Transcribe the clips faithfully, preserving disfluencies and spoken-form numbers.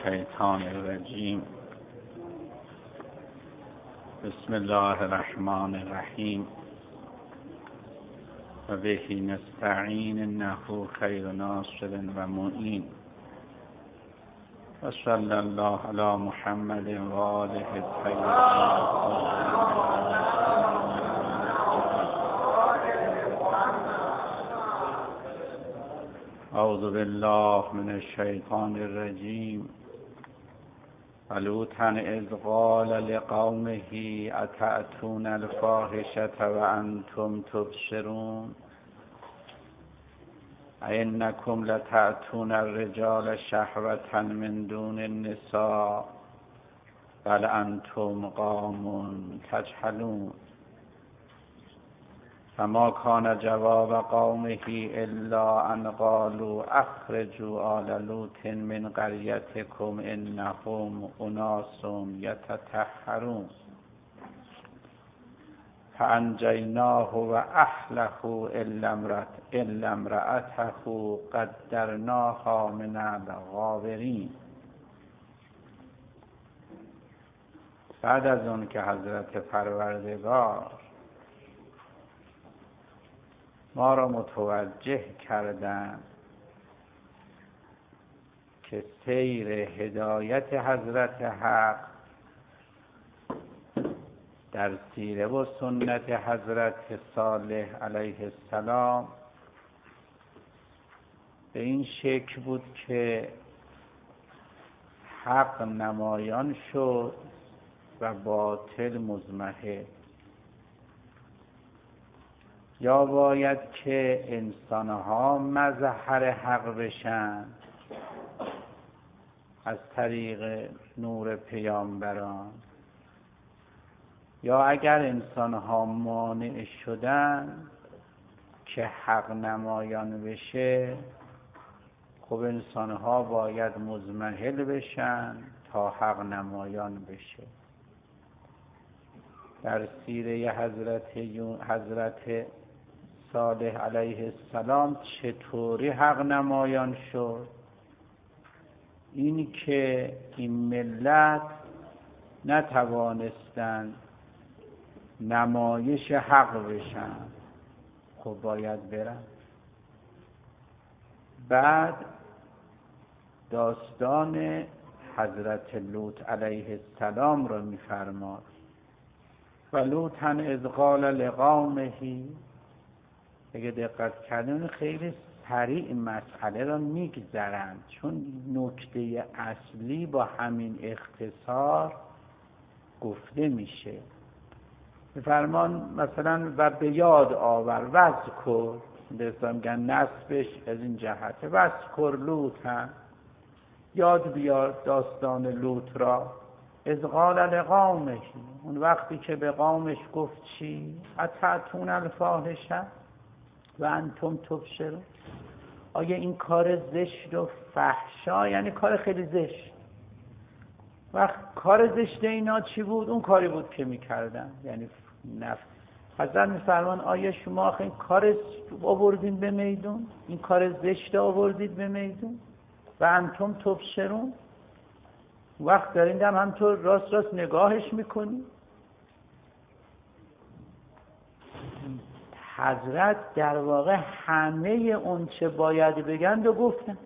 الشیطان الرجیم. بسم الله الرحمن الرحیم و به نستعین انه خیر ناصر و معین و صلی الله علی محمد و آله الطیبین. اعوذ بالله من الشیطان الرجیم. ولوطا اذ قال لقومه اتأتون الفاحشة وانتم تبصرون اینکم لتأتون الرجال شهوة من دون النساء بل انتم قوم تجهلون. فما كان جواب قومه الا ان قالوا اخرجوا آل لوط من قريتكم انهم اناس يتطهرون فانجیناه و اهله الا امرأته قدرناها من الغابرین. بعد از اون که حضرت پروردگار ما را متوجه کردند که سیر هدایت حضرت حق در سیره و سنت حضرت صالح علیه السلام به این شکل بود که حق نمایان شد و باطل مضمحل. یا باید که انسانها مظهر حق بشن از طریق نور پیامبران، یا اگر انسانها مانع شدن که حق نمایان بشه، خب انسانها باید مضمحل بشن تا حق نمایان بشه. در سیره حضرت حضرت صالح علیه السلام چطوری حق نمایان شد؟ این که این ملت نتوانستند نمایش حق بشن، خب باید برن. بعد داستان حضرت لوط علیه السلام را می‌فرماد. و لوطا اذ قال لقومه، اگه دقت کردین خیلی سریع مسئله را میگذرند، چون نکته اصلی با همین اختصار گفته میشه. فرمان مثلا و به یاد آور وذکر، به میگن نسبش از این جهته، وذکر لوطا، یاد بیار داستان لوط را. اذ قال لقومه، اون وقتی که به قومش گفت چی؟ اتأتون الفاحشه و انتم تبصرون. آیا این کار زشت و فحشا، یعنی کار خیلی زشت، وقت کار زشت اینا چی بود؟ اون کاری بود که میکردن، یعنی نفس. حضرت میفرمان آیا شما آخه این کار آوردین به میدون؟ این کار زشت آوردید به میدون؟ و انتم تبصرون، وقت دارین هم همطور راست راست نگاهش میکنی. حضرت در واقع همه اون چه باید بگند و گفتن.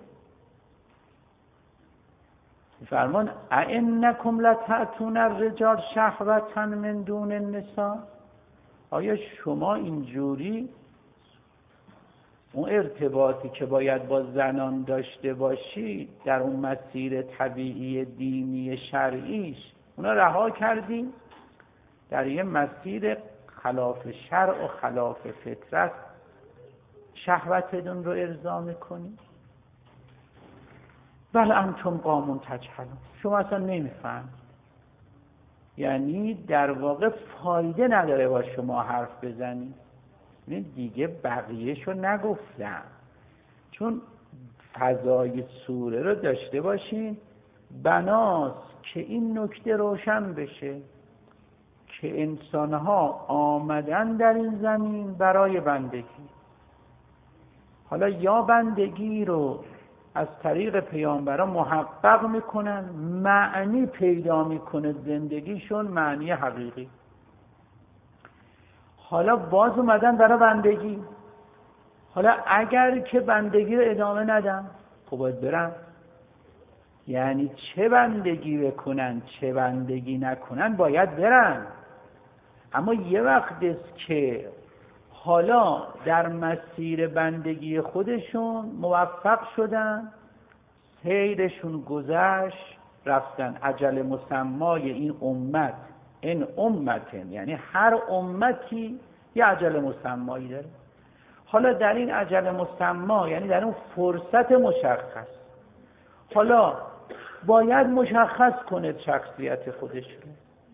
فرمان اینکم لتأتون الرجال شهوة من دون النساء، آیا شما اینجوری اون ارتباطی که باید با زنان داشته باشی در اون مسیر طبیعی دینی شرعیش اونا رها کردی، در یه مسیر خلاف شرع و خلاف فطرت شهوتتون رو ارضا میکنی؟ بل انتم قوم تجهلون، شما اصلا نمیفهم. یعنی در واقع فایده نداره با شما حرف بزنی. این دیگه بقیهشو نگفتم، چون فضای سوره رو داشته باشین. بناست که این نکته روشن بشه که انسانها آمدن در این زمین برای بندگی. حالا یا بندگی رو از طریق پیامبران محقق میکنن، معنی پیدا میکنه زندگیشون، معنی حقیقی. حالا باز اومدن برای بندگی. حالا اگر که بندگی رو ادامه ندن، خب باید برن. یعنی چه بندگی بکنن چه بندگی نکنن باید برن. اما یه وقت است که حالا در مسیر بندگی خودشون موفق شدن، سیرشون گذشت، رفتن اجل مسمای این امت، این امتن، یعنی هر امتی یه اجل مسمایی داره. حالا در این اجل مسما، یعنی در اون فرصت مشخص، حالا باید مشخص کنه شخصیت خودش رو.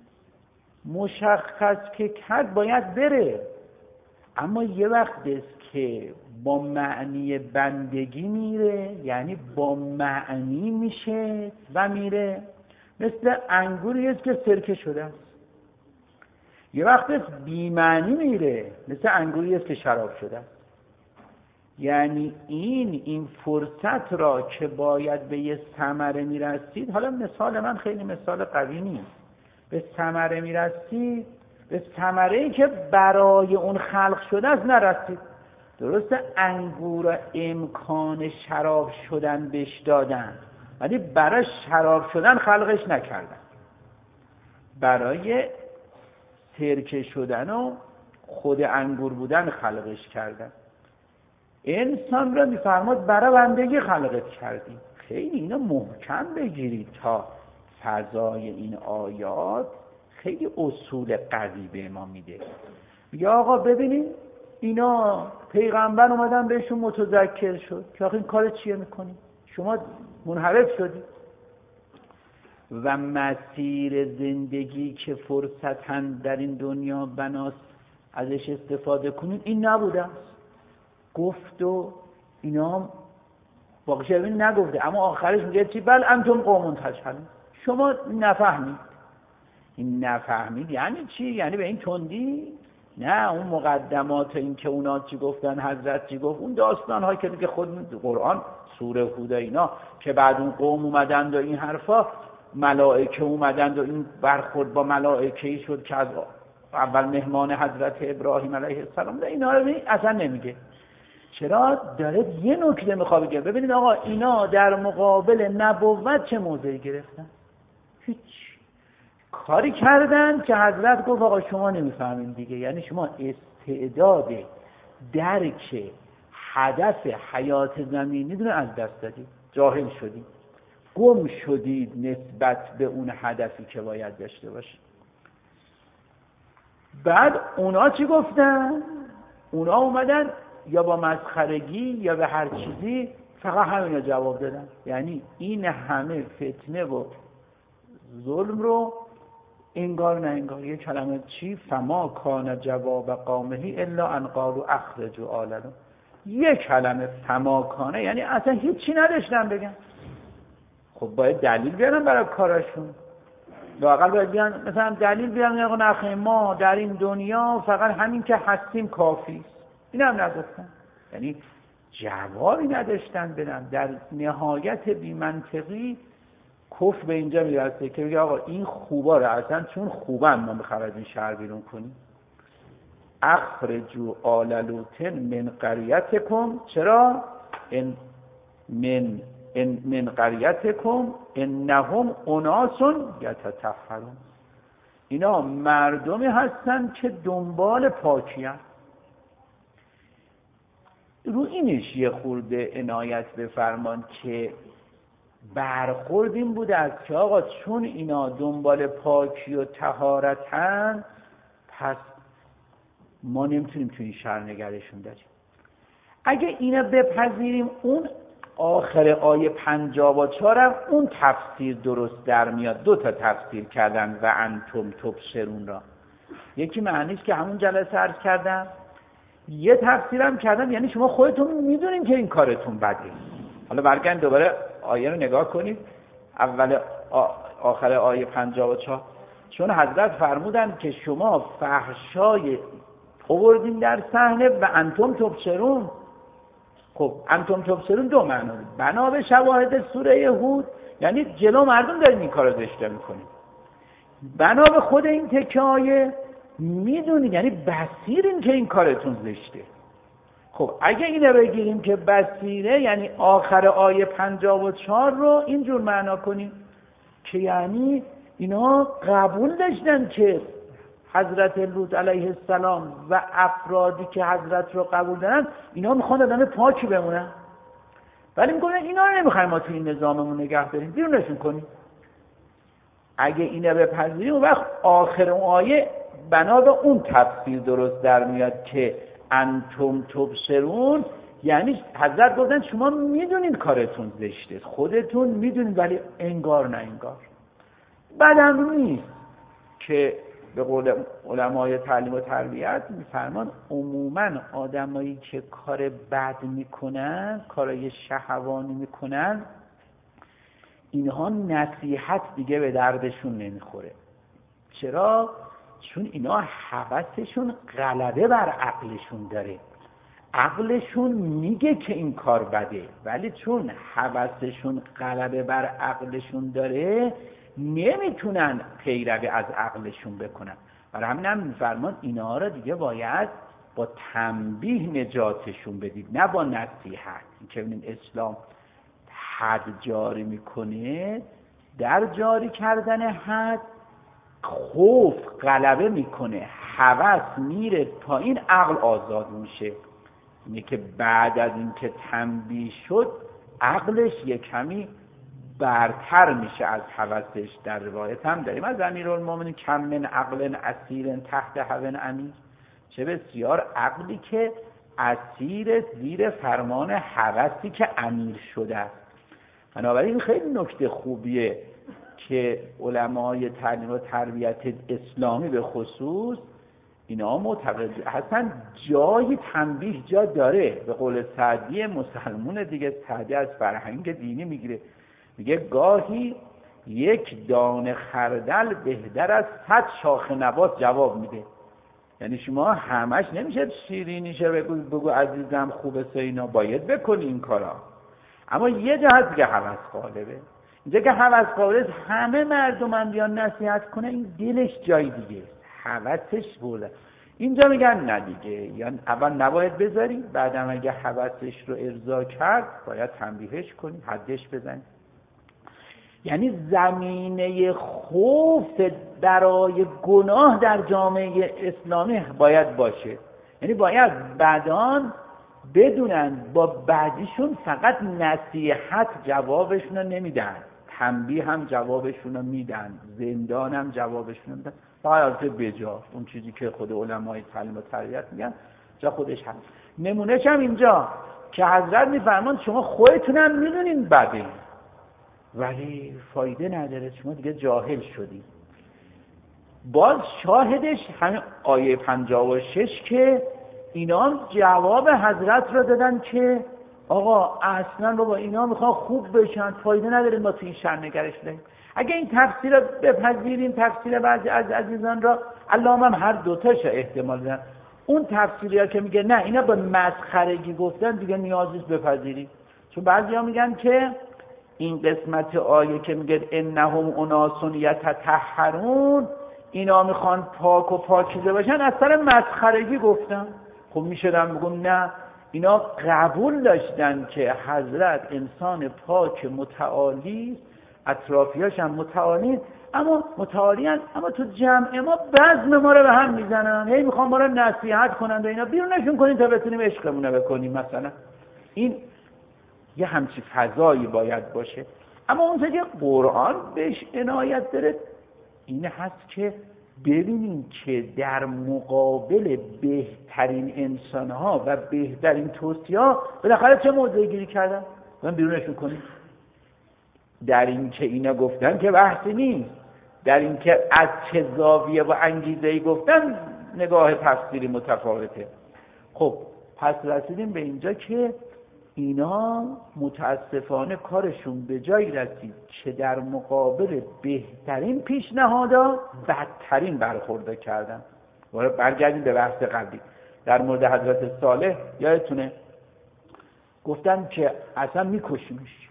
مشخص که کرد باید بره. اما یه وقت است که با معنی بندگی میره، یعنی با معنی میشه و میره. مثل انگوری است که سرکه شده است. یه وقت است بی معنی میره، مثل انگوری است که شراب شده است. یعنی این این فرصت را که باید به یه ثمره میرسید، حالا مثال من خیلی مثال قوی نیست، به ثمره میرسید، به ثمره‌ای که برای اون خلق شده است نرسید. درسته انگور امکان شراب شدن بهش دادن، ولی برای شراب شدن خلقش نکردن، برای سرکه شدن و خود انگور بودن خلقش کردن. انسان را میفرماد برای بندگی خلقت کردیم. خیلی اینا محکم بگیرید تا فضای این آیات خیلی اصول قوی به ما میده. میگه آقا ببینید اینا پیغمبر اومدن بهشون متذکر شد که آخه این کار چیه میکنی؟ شما منحرف شدی. و مسیر زندگی که فرصتاً در این دنیا بناست ازش استفاده کنید این نبوده است. گفت و اینا واقعا شبین نگفته، اما آخرش میگه چی؟ بل انتم قوم تجهلون، شما نفهمید. این نفهمید یعنی چی؟ یعنی به این تندی؟ نه، اون مقدمات این که اونا چی گفتن، حضرت چی گفت، اون داستان ها که دیگه خود قرآن سوره هود اینا که بعد اون قوم اومدند و این حرفا، ملائکه اومدند و این برخورد با ملائکه‌ای شد که از اول مهمان حضرت ابراهیم علیه السلام، اینا رو اصلا نمیگه. چرا؟ داره یه نکته میخواد بگه. ببینید آقا اینا در مقابل نبوت چه موضعی گرفتن؟ هیچ کاری کردن که حضرت گفت آقا شما نمیفهمین دیگه، یعنی شما استعداد درک هدف حیات زمینی رو از دست دادید، جاهل شدید، گم شدید نسبت به اون هدفی که باید داشته باشید. بعد اونا چی گفتن؟ اونا اومدن یا با مسخرگی یا به هر چیزی فقط همین جواب دادن. یعنی این همه فتنه و ظلم رو انگار نه انگار. یه کلمه چی؟ فما کان جواب قومه الا ان قالوا اخرجوا آلنا. یه کلمه فما کانه یعنی اصلا هیچی نداشتن بگن. خب باید دلیل بیارن برای کارشون. واقعا باید بیان مثلا دلیل بیارن آقا نخیر ما در این دنیا فقط همین که هستیم کافی است. این هم نگفتن. یعنی جوابی نداشتن بدن. در نهایت بی منطقی کفر به اینجا میرسه که بگه آقا این خوبا رو اصلا چون خوبن ما میخوایم از این شهر بیرون کنیم. اخرجوا آل لوط من قریتکم. چرا؟ ان من ان من قریتکم انهم اناس یتطهرون. اینا مردمی هستن که دنبال پاکی هستن. رو اینش یه خورده عنایت بفرمان که برخورد این بوده از که آقا چون اینا دنبال پاکی و طهارتن پس ما نمیتونیم توی این شهر نگرشون داریم. اگه اینا بپذیریم اون آخر آیه پنجاه و چهار هم اون تفسیر درست در میاد. دو تا تفسیر کردن و انتم تبصرون را. یکی معنیش که همون جلسه عرض کردم، یه تفسیرم کردم یعنی شما خودتون میدونین که این کارتون بده. حالا برگردید دوباره آیه رو نگاه کنید، اول آخر آیه پنجاه و چهار. چون حضرت فرمودن که شما فحشای آوردین در صحنه و انتم تبصرون، خب انتم تبصرون دو معنا داره. بنا به شواهد سوره هود یعنی جلو مردم دارین این کارو زشته میکنید. بنا به خود این تکه آیه میدونید یعنی بصیرین که این کارتون زشته. خب اگه اینو بگیریم که بصیره یعنی آخر آیه پنجاه و چهار رو اینجور معنا کنیم که یعنی اینا قبول داشتن که حضرت لوط علیه السلام و افرادی که حضرت رو قبول دارن اینا میخوان آدم پاکی بمونن، ولی میگن اینا رو نمیخوایم ما تو این نظاممون نگه داریم، بیرونشون کنیم. اگه اینو بپذیریم اون وقت آخر اون آیه بنا به اون تفسیر درست در میاد که انتم تبصرون، یعنی حضرت گفتن شما میدونید کارتون زشته، خودتون میدونید، ولی انگار نه انگار. بعدم نیست که به قول علمای تعلیم و تربیت میفرمان عموما آدمایی که کار بد میکنن، کارای شهوانی میکنن، اینها نصیحت دیگه به دردشون نمیخوره. چرا؟ چون اینا هوسشون غلبه بر عقلشون داره. عقلشون میگه که این کار بده، ولی چون هوسشون غلبه بر عقلشون داره نمیتونن پیروی از عقلشون بکنن. برای همین هم میفرمان اینا را دیگه باید با تنبیه نجاتشون بدید، نه با نصیحت. که ببینید اسلام حد جاری میکنه، در جاری کردن حد خوف غلبه میکنه، هوس میره پایین، عقل آزاد میشه. اینه که بعد از اینکه تنبیه شد عقلش یک کمی برتر میشه از هوسش. در روایت هم داریم از امیرالمومنین کم من عقل اسیر تحت هوی امیر، چه بسیار عقلی که اسیر زیر فرمان هوسی که امیر شده است. بنابراین خیلی نکته خوبیه که علمای تعلیم و تربیت اسلامی به خصوص اینا معتقد هستن جای تنبیه جا داره. به قول سعدی مسلمون دیگه، سعدی از فرهنگ دینی میگیره، میگه گاهی یک دانه خردل بهتر از صد شاخ نبات جواب میده. یعنی شما همش نمیشه شیرینیشه بگو بگو عزیزم خوبه سینا، باید بکنی این کارا. اما یه جا هست که هوس غالبه. اینجا که هوس غالبه همه مردم هم بیان نصیحت کنه، این دلش جای دیگه، هوسش بوده. اینجا میگن نه دیگه، یعنی اول نباید بذاری، بعدم اگه هوسش رو ارضا کرد باید تنبیهش کنی، حدش بزنی. یعنی زمینه خوف برای گناه در جامعه اسلامی باید باشه. یعنی باید بدان بدونن با بعدیشون فقط نصیحت جوابشون رو نمیدن، تنبیه هم جوابشون رو میدن، زندان هم جوابشون رو میدن، فقط از بجا اون چیزی که خود علمای تعلیم و تربیت میگن جا خودش هست. نمونهش هم اینجا که حضرت میفرمان شما خودتونم میدونین بده، ولی فایده نداره، شما دیگه جاهل شدی. باز شاهدش همین آیه پنجاه و شش که اینا جواب حضرت رو دادن که آقا اصلا بابا اینا میخوان خوب بشن، فایده نداره ما تو این شر نگرش بدیم. اگه این تفسیر رو بپذیریم، تفسیر بعضی از عزیزان را علامه هم هر دوتاش احتمال دارن، اون تفسیری که میگه نه اینا به مسخرگی گفتن دیگه نیاز نیست بپذیریم. چون بعضیا میگن که این قسمت آیه که میگه انهم اناس یتطهرون، اینا میخوان پاک و پاکیزه باشن، از سر مسخرگی گفتن. خب میشدن بگم نه، اینا قبول داشتن که حضرت انسان پاک متعالی، اطرافیاش هم متعالی، اما متعالی هستن، اما تو جمع ما بزم ما رو به هم میزنن، هی میخوان ما رو نصیحت کنن و اینا، بیرونشون کنین تا بتونیم عشقمونه بکنیم مثلا. این یه همچی فضایی باید باشه. اما اون که قرآن بهش عنایت داره این هست که ببینیم که در مقابل بهترین انسانها و بهترین توصیه‌ها بالاخره چه موضعی گیری کردن، من بیرونشون کنیم. در این که اینا گفتن که بحثی نیست، در این که از چه زاویه و انگیزه‌ای گفتن نگاه تفسیری متفاوته. خب پس رسیدیم به اینجا که اینا متاسفانه کارشون به جایی رسید که در مقابل بهترین پیشنهادها بدترین برخورد کردن. برگردیم به بحث قبلی در مورد حضرت صالح. یادتونه گفتن که اصلا میکشیمش.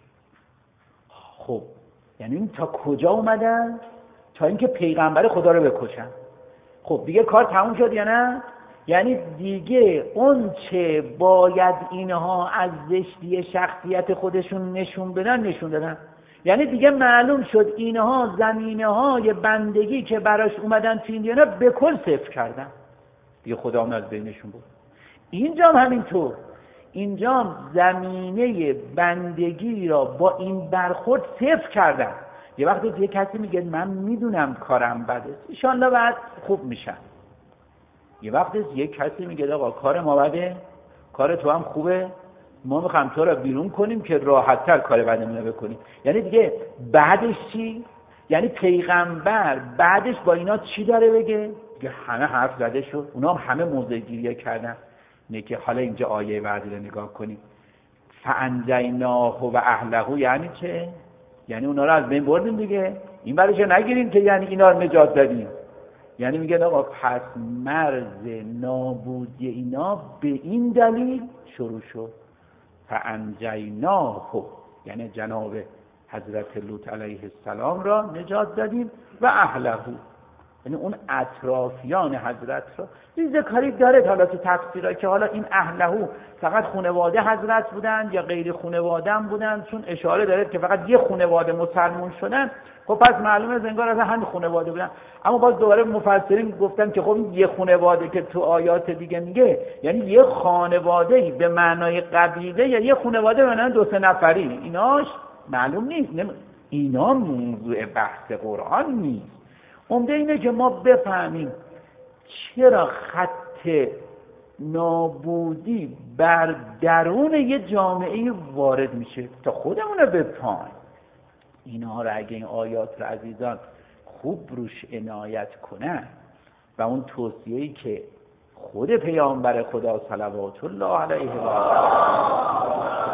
خب یعنی این تا کجا اومدن؟ تا اینکه پیغمبر خدا رو بکشن. خب دیگه کار تموم شد یا نه؟ یعنی دیگه اون چه باید اینها از زشتی شخصیت خودشون نشون بدن نشون دادن. یعنی دیگه معلوم شد اینها زمینه های بندگی که براش اومدن تو این دیانه به کل صفر کردن. دیگه خدا هم از بینشون بود. اینجا هم همینطور، اینجا زمینه بندگی را با این برخورد صفر کردن. یه وقتی یه کسی میگه من میدونم کارم بده، انشالله بعد خوب میشن. یه وقتی یه کسی میگه آقا کار ما بده، کار تو هم خوبه، ما میخوایم تو رو بیرون کنیم که راحت‌تر کار بدمون رو بکنیم. یعنی دیگه بعدش چی؟ یعنی پیغمبر بعدش با اینا چی داره بگه؟ دیگه همه حرف زده شد، اونا هم همه موضع گیریه کردن. نه که حالا اینجا آیه بعدی رو نگاه کنیم. فانجیناه و اهله یعنی چه؟ یعنی اونا رو از بین بردیم دیگه. این برای چه نگیریم که یعنی اینا رو نجات دادیم. یعنی میگه آقا پس مرز نابودی اینا به این دلیل شروع شد. فانجیناه یعنی جناب حضرت لوط علیه السلام را نجات دادیم و اهله، یعنی اون اطرافیان حضرت را. ریزه کاری داره حالا تو تفسیرها که حالا این اهله فقط خانواده حضرت بودن یا غیر خانواده هم بودن، چون اشاره داره که فقط یه خانواده مسلمان شدن. خب پس معلومه زنگار از همین خانواده بودن. اما باز دوباره مفسرین گفتن که خب یه خانواده که تو آیات دیگه میگه یعنی یه خانواده به معنای قبیله یا یه خانواده به معنای دو سه نفری، ایناش معلوم نیست. اینا موضوع بحث قرآن نیست. عمده اینه که ما بفهمیم چرا خط نابودی بر درون یه جامعه وارد میشه تا خودمون رو بفهمیم. اینها رو اگه این آیات رو عزیزان خوب روش عنایت کنن و اون توصیه‌ای که خود پیامبر خدا صلوات الله علیه و آله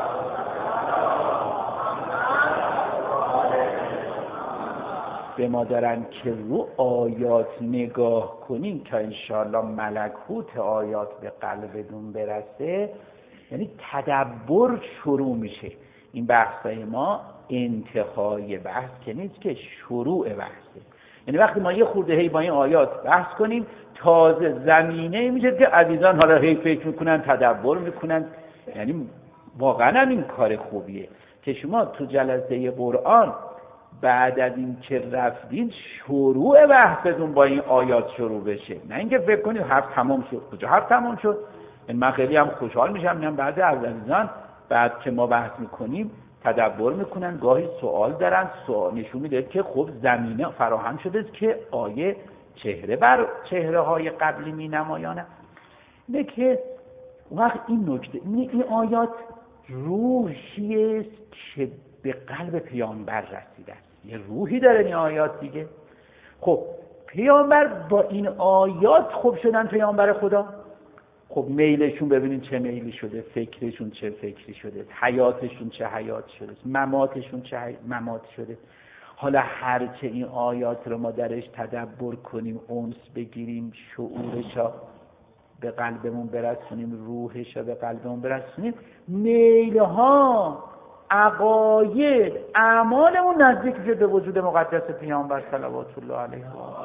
به ما دارن که رو آیات نگاه کنیم تا انشاءالله ملکوت آیات به قلبتون برسه، یعنی تدبر شروع میشه. این بحثای ما انتهای بحث که نیست، که شروع بحثه. یعنی وقتی ما یه خورده هی با این آیات بحث کنیم تازه زمینه میشه که عزیزان حالا هی فکر میکنن تدبر میکنن. یعنی واقعا این کار خوبیه که شما تو جلسه قرآن بعد از این که رفتین شروع بحثتون با این آیات شروع بشه، نه اینکه فکر کنید حرف تمام شد. کجا حرف تمام شد؟ من خیلی هم خوشحال میشم میگم بعضی از عزیزان بعد که ما بحث میکنیم تدبر میکنن، گاهی سوال دارن، سوال نشون میده که خب زمینه فراهم شده که آیه چهره بر چهره های قبلی می نمایانه. اینه که وقت این نکته این آیات روحی است که به قلب پیامبر رسیده، یه روحی داره این آیات دیگه. خب پیامبر با این آیات خوب شدن پیامبر خدا. خب میلشون ببینید چه میلی شده، فکرشون چه فکری شده، حیاتشون چه حیات شده، مماتشون چه ممات شده. حالا هرچه این آیات رو ما درش تدبر کنیم، انس بگیریم، شعورشا به قلبمون برسونیم، روحشا به قلبمون برسونیم، میلها، عقاید، اعمالمون نزدیک میشه به وجود مقدس پیامبر صلوات الله علیه.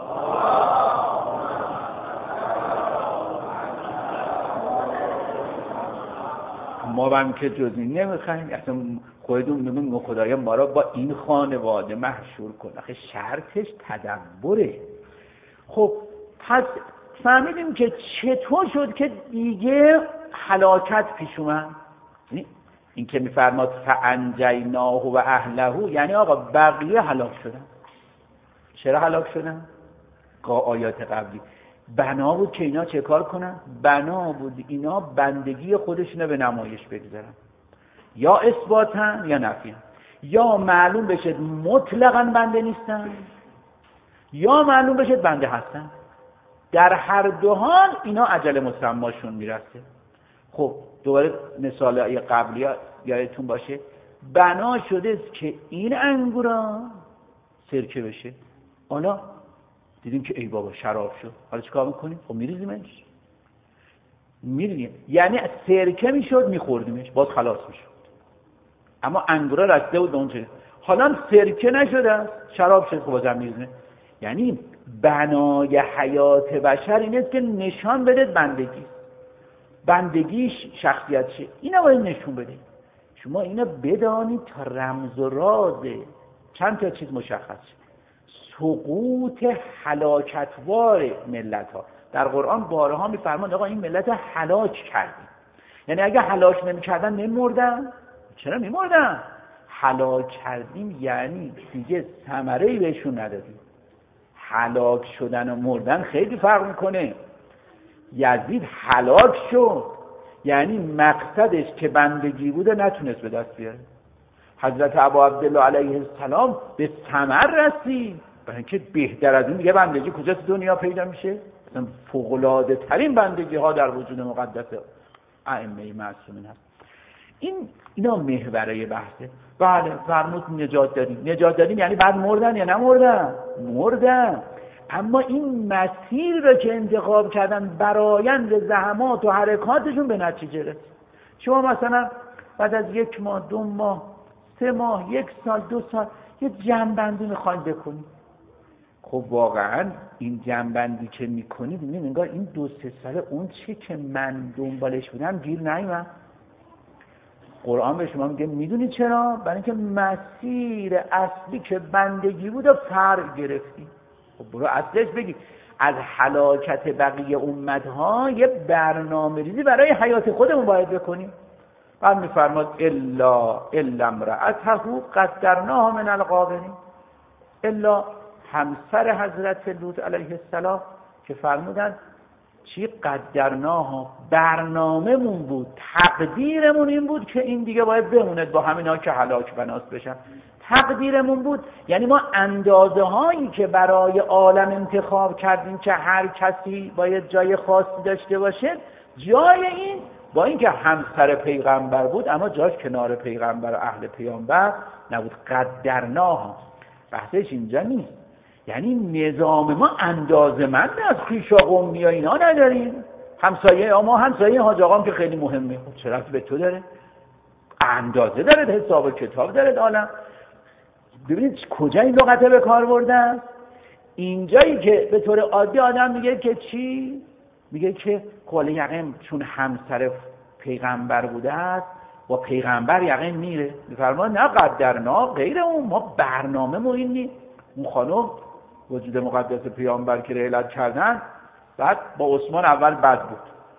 ما هم که جز این نمیخوایم، اصلا خودمون میگیم خدایا ما را با این خانواده محشور کن. آخه شرطش تدبره. خب پس فهمیدیم که چطور شد که دیگه هلاکت پیش اومد. این که میفرماد فانجیناه و اهله، یعنی آقا بقیه هلاک شدن. چرا هلاک شدن؟ آیات قبلی بنا بود که اینا چه کار کنن؟ بنا بود اینا بندگی خودشونو به نمایش بگذارن، یا اثباتن یا نفیان. یا معلوم بشه مطلقاً بنده نیستن، یا معلوم بشه بنده هستن. در هر دو حال اینا اجل مسماشون میرسه. خب دوباره مثال قبلی ها یادتون باشه، بنا شده است که این انگورا سرکه بشه. حالا دیدیم که ای بابا شراب شد، حالا چیکار میکنیم؟ خب میریزیمش. میدونی یعنی سرکه میشد میخوردیمش باز خلاص میشد، اما انگورا رسته بود به اون چه. حالا سرکه نشده شراب شد، خب بازم میزنه. یعنی بنای حیات بشر اینه که نشان بده بندگی، بندگیش شخصیت شه، اینا باید نشون بده. شما اینا بدانید تا رمز و رازه چند تا چیز مشخص شد. سقوط هلاکتوار ملت ها در قرآن بارها میفرماند آقا این ملت هلاک کردیم، یعنی اگه هلاک نمی‌کردن نمی‌مردن. چرا می‌مردن؟ هلاک کردیم یعنی دیگه ثمره‌ای بهشون ندادیم. هلاک شدن و مردن خیلی فرق میکنه. یزید هلاک شد یعنی مقصدش که بندگی بوده نتونست به دست بیاره. حضرت ابا عبدالله علیه السلام به ثمر رسید، برای اینکه بهتر از این دیگه بندگی کجا تو دنیا پیدا میشه؟ مثلا فوق‌العاده ترین بندگی ها در وجود مقدس ائمه معصومین هست. این اینا محوره بحثه. بله فرمود نجات دادیم. نجات دادیم یعنی بعد مردن یا نمردن؟ مردن. اما این مسیر رو که انتخاب کردن برآیند زحمات و حرکاتشون به نتیجه رسید. شما مثلا بعد از یک ماه، دو ماه، سه ماه، یک سال، دو سال یه جمع‌بندی میخواید بکنید. خب واقعا این جمع‌بندی که میکنید ببینید انگار این دو سه ساله اون چی که من دنبالش بودم گیر نیومد. قرآن به شما میگه میدونی چرا؟ برای اینکه مسیر اصلی که بندگی بود فرق گرفتی. خب برو اصلش بگی از هلاکت بقیه امتها یه برنامه ریزی برای حیات خودمون باید بکنیم. بعد میفرماد الا الا امرأته قدرناها من الغابرین، الا همسر حضرت لوط علیه السلام که فرمودن چی قدرناها، برنامه‌مون بود، تقدیرمون این بود که این دیگه باید بموند با همینا که هلاک بناس بشن. تقدیرمون بود یعنی ما اندازه هایی که برای عالم انتخاب کردیم که هر کسی باید جای خاصی داشته باشه، جای این با اینکه همسر پیغمبر بود اما جاش کنار پیغمبر و اهل پیامبر نبود. قدرناها بحثش اینجا نیست، یعنی نظام ما اندازه‌مند از خویش و قومی ها اینا نداریم. همسایه ما همسایه حاج آقام که خیلی مهمه، خب چرا به تو داره؟ اندازه داره، حساب و کتاب داره عالم. ببینید کجا این لغته به کار بردن. اینجایی که به طور عادی آدم میگه که چی؟ میگه که قول یقین چون همسر پیغمبر بوده است و پیغمبر یقین میره. میفرما نه قدرنا غیر اون، ما برنامه ما این نیست. اون خانم وجود مقدس پیامبر که رحلت کردن بعد با عثمان اول بد بود،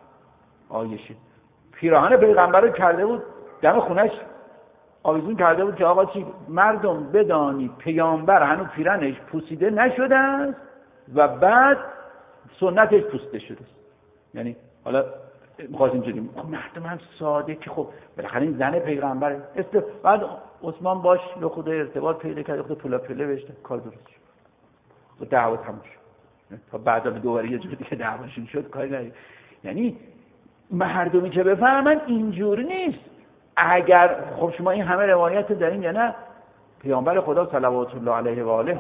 آیشه پیراهن پیغمبر رو کرده بود دم خونش آویزون کرده بود که آقا چی مردم بدانی پیامبر هنوز پیرنش پوسیده نشده است و بعد سنتش پوسیده شده است. یعنی حالا می‌خواست اینجوری خب مردم هم ساده که خب بالاخره این زن پیغمبره است. بعد عثمان باش به خود ارتباط پیدا کرد، خود پولا پله بهش کار درست شد و دعوا تموم شد. تا بعدا به دوباره یه جوری که دعواشون شد کاری نداره. یعنی مردمی که بفهمن اینجوری نیست. اگر خب شما این همه روایت دارین یا نه؟ پیامبر خدا صلوات الله علیه و آله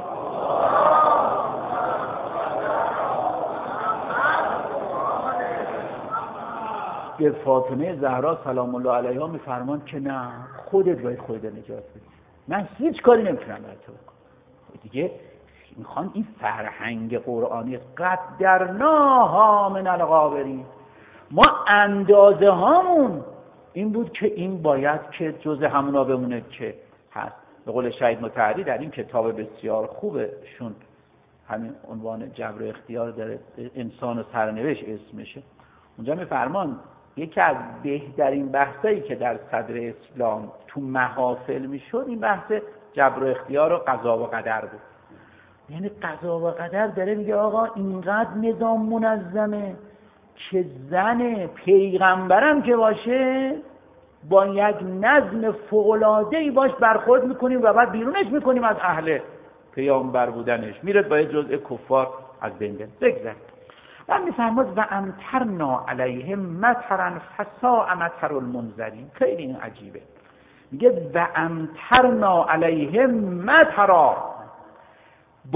به فاطمه زهرا سلام الله علیها میفرمان که نه خودت باید خودت نجات بدی، من هیچ کاری نمیتونم برات بکنم. دیگه میخوان این فرهنگ قرآنی قدرناها من الغابرین، ما اندازه هامون این بود که این باید که جز همونا بمونه که هست. به قول شهید مطهری در این کتاب بسیار خوبشون همین عنوان جبر و اختیار داره، انسان و سرنوشت اسمشه، اونجا میفرمان یکی از بهترین بحثایی که در صدر اسلام تو محافل میشد این بحث جبر و اختیار و قضا و قدر بود. یعنی قضا و قدر داره میگه آقا اینقدر نظام منظمه که زن پیغمبرم که باشه با یک نظم فوق‌العاده‌ای باش برخورد میکنیم و بعد بیرونش میکنیم از اهل پیامبر بودنش، میره با جزء کفار از بین بگذر. و میفرماد و امطرنا علیهم مطرا فساء مطر المنذرین. خیلی این عجیبه، میگه و امطرنا علیهم مطرا،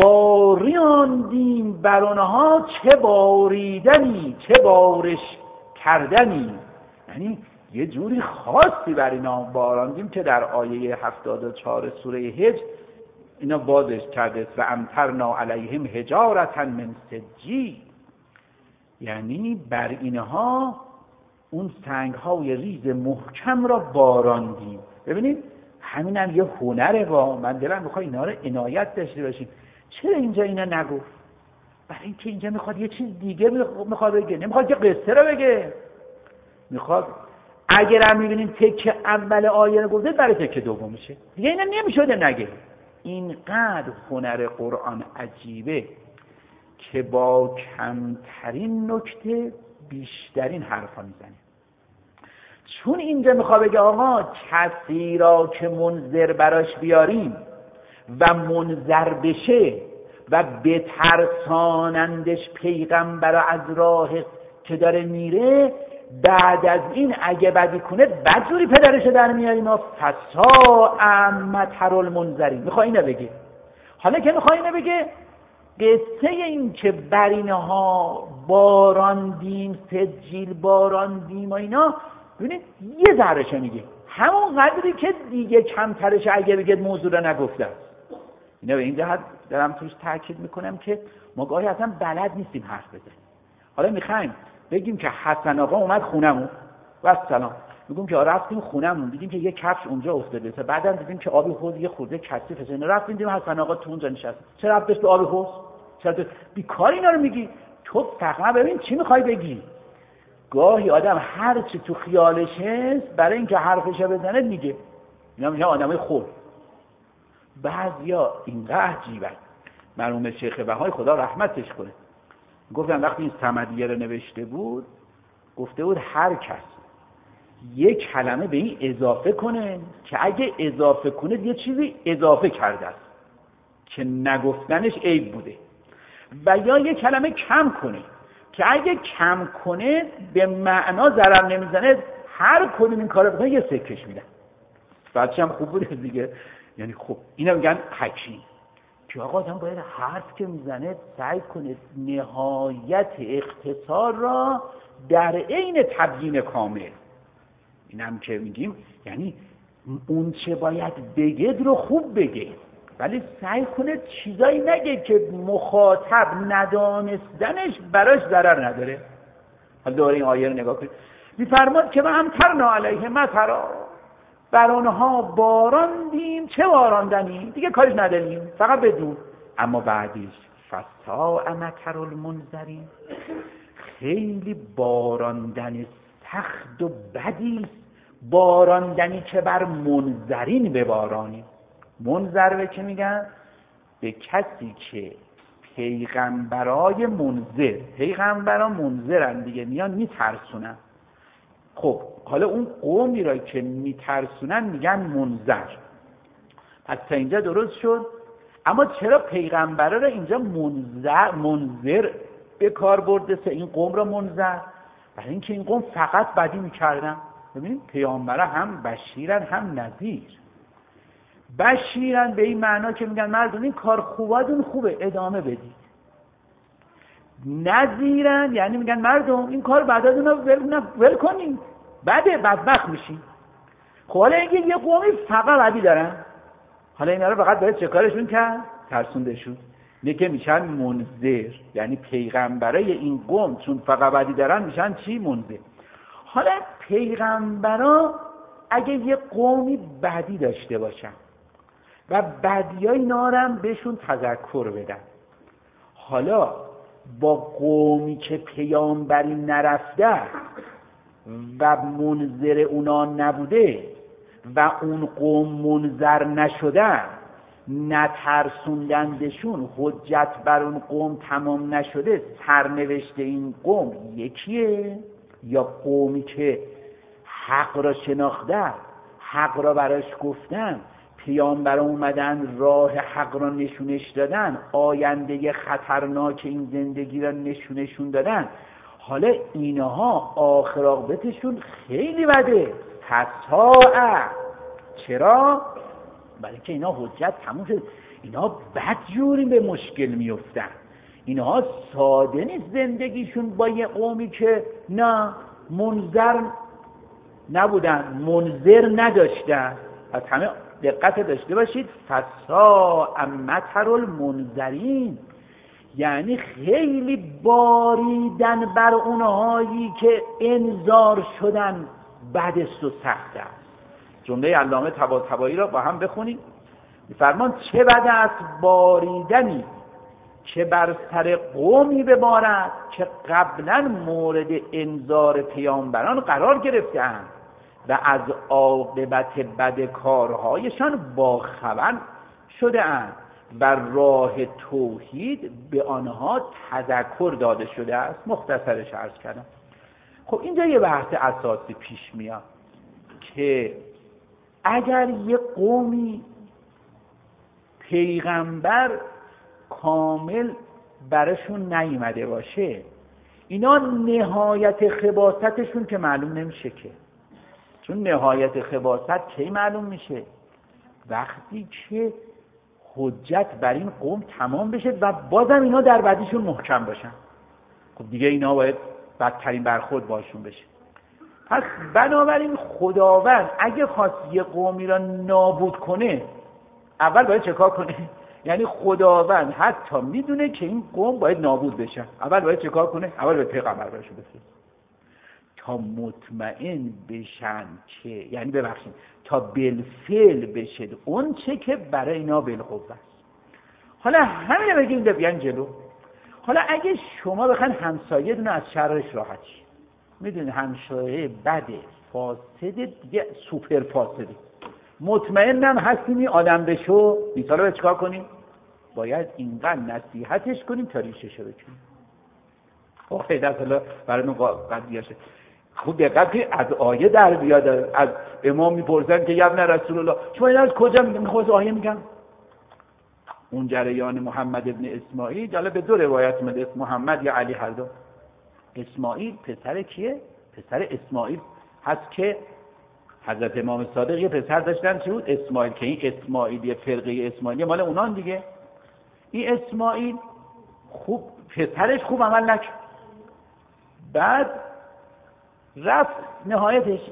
باریاندیم بر آنها چه باریدنی، چه بارش کردنی، یعنی یه جوری خاصی بر اینا باراندیم که در آیه هفتاد و چهار سوره هجر اینا بازش کرده و امطرنا علیهم حجارة من سجیل، یعنی بر اینها اون سنگ‌های ریز محکم را باراندیم. ببینید همین هم یه هنره. با من دلم میخواد اینا رو عنایت داشته باشیم. چرا اینجا اینا نگفت؟ برای اینکه اینجا میخواد یه چیز دیگه میخواد بگه، نمیخواد که قصه رو بگه، میخواد اگر هم میبینیم تکه اول آیه رو گفته برای تکه دومشه دیگه اینا نمیشده نگه. اینقدر هنر قرآن عجیبه که با کمترین نکته بیشترین حرفا میزنه. چون اینجا میخواد بگه آقا کسی را که منذر براش بیاریم و منذر بشه و بترسانندش پیغمبر از راه که داره میره، بعد از این اگه بدی کنه بدجوری پدرشو در میاریم و فساء مطر المنذرین. میخواد اینو بگه. حالا که میخواد اینو بگه، قصه این که بر اینها باراندیم، سجیل باراندیم و اینا، ببینید یه ذرهشو میگه، همون قدری که دیگه کمترش اگه بگه موضوع رو نگفته است. اینا به این جهت دارم توش تاکید میکنم که ما گاهی اصلا بلد نیستیم حرف بزنیم. حالا میخوایم بگیم که حسن آقا اومد خونمون و سلام، میگم که رفتیم خونمون دیدیم که یه کفش اونجا افتاده، تا بعدم دیدیم که آبی حوض یه خورده کثیفه، اینا رفتیم دیدیم حسن آقا تو اونجا نشسته. چرا رفتش تو آبی حوض؟ چرا بیکار اینا رو میگی؟ تو فقط ببین چی میخوای بگی. گاهی آدم هر چی تو خیالش هست برای اینکه حرفش بزنه میگه. اینا میگن آدمای خود. بعضیا اینقدر عجیبن. مرحوم شیخ بهایی خدا رحمتش کنه، گفتن وقتی این صمدیه رو نوشته بود، گفته بود هر کس یک کلمه به این اضافه کنه که اگه اضافه کنه یه چیزی اضافه کرده است که نگفتنش عیب بوده، و یا یک کلمه کم کنه که اگه کم کنه به معنا ضرر نمیزنه، هر کدوم این کارو بکنه یه سکش میدن. بچه هم خوب بوده دیگه. یعنی خب اینا میگن حکیم، که آقا آدم باید حرف که میزنه سعی کنه نهایت اختصار را در عین تبیین کامل. اینم که میگیم یعنی اون چه باید بگه رو خوب بگه، ولی سعی کنه چیزایی نگه که مخاطب ندانستنش براش ضرر نداره. حالا دوباره این آیه رو نگاه کنید، میفرماد که ما امطرنا علیهم مطرا، بر آنها باراندیم. چه باراندنی؟ دیگه کارش نداریم، فقط بدون. اما بعدیش فساء مطر المنذرین، خیلی باراندن سخت و بدی، باراندنی که بر منذرین ببارانیم. منذر به که میگن؟ به کسی که پیغمبرای منذر، پیغمبران منذرن دیگه، میان میترسونن. خب حالا اون قومی را که میترسونن میگن منذر. پس تا اینجا درست شد. اما چرا پیغمبرا را اینجا منذر منذر به کار برده سه این قوم را منذر؟ برای اینکه این قوم فقط بدی میکردن. ببینید پیامبرا هم بشیرن هم نذیر. بشیرن به این معنا که میگن مردم این کار خوباتون خوبه ادامه بدید. نذیرن یعنی میگن مردم این کار بعداتون رو ول, ول کنید، بعد بدبخت میشین. خب حالا اینکه یه قومی فقط بدی دارن، حالا اینا رو فقط باید چه کارشون کرد؟ ترسوندشون. اینه که میشن منذر، یعنی پیغمبرای این قوم چون فقط بدی دارن میشن چی؟ منذر. حالا پیغمبرا اگه یه قومی بدی داشته باشن و بدیای نارم بهشون تذکر بدن، حالا با قومی که پیامبری نرفته و منذر اونا نبوده و اون قوم منذر نشده، نترسوندندشون، حجت بر اون قوم تمام نشده، سرنوشت این قوم یکیه؟ یا قومی که حق را شناخته، حق را براش گفتن، پیامبر اومدن راه حق را نشونش دادن، آینده خطرناک این زندگی را نشونشون دادن، حالا اینها آخر عاقبتشون خیلی بده. فساء. چرا؟ برای که اینا حجت تموم شد، اینا بدجوری به مشکل میفتن. اینها ساده نیست زندگیشون با یه قومی که نه منذر نبودن، منذر نداشتن. از همه دقت داشته باشید، فساء مطر المنذرین، یعنی خیلی باریدن بر اونهایی که انذار شدن بدست و سخت است. جمله علامه طباطبایی را با هم بخونید. می‌فرمان چه بد است باریدنی که بر سر قومی ببارد که قبلا مورد انذار پیامبران قرار گرفته‌اند و از عاقبت بد کارهایشان باخبر شده‌اند و راه توحید به آنها تذکر داده شده است. مختصرش عرض کردم. خب اینجا یه بحث اساسی پیش میاد که اگر یه قومی پیغمبر کامل برشون نیامده باشه، اینا نهایت خباثتشون که معلوم نمیشه که، چون نهایت خباثت کی معلوم میشه؟ وقتی که حجت بر این قوم تمام بشه و بازم اینا در بدیشون محکم باشن. خب دیگه اینا باید بدترین برخورد باشون بشه. پس بنابراین خداوند اگه خواست یه قومی را نابود کنه، اول باید چه کار کنه؟ یعنی خداوند حتی میدونه که این قوم باید نابود بشه، اول باید چه کار کنه؟ اول باید پیغمبر بشه بفرسته تا مطمئن بشن که، یعنی ببخشید تا بالفعل بشه اون چه که برای اینا بالقوه است. حالا همین رو بگیم بیان جلو. حالا اگه شما بخواید همسایه‌تون از شرش راحت شید، میدونید همسایه بده فاسد دیگه سوپر فاسده، مطمئنم هستیم این آدم بشو مثلا باید چیکار کنیم؟ باید اینقدر نصیحتش کنیم تا ریشه‌شو بکنیم. خب خیلی حالا برای اون قضیه شه. خب دقت از آیه در بیاد. از امام میپرسن که ابن رسول الله شما این از کجا میگن؟ میخواد آیه میگن. اون جریان محمد ابن اسماعیل، حالا به دو روایت اومده اسم محمد یا علی هر دو. اسماعیل پسر کیه؟ پسر اسماعیل هست که حضرت امام صادق یه پسر داشتن چی بود؟ اسماعیل، که این اسماعیلی فرقه اسماعیلی مال اونان دیگه. این اسماعیل خوب پسرش خوب عمل نکرد، بعد رفت نهایتش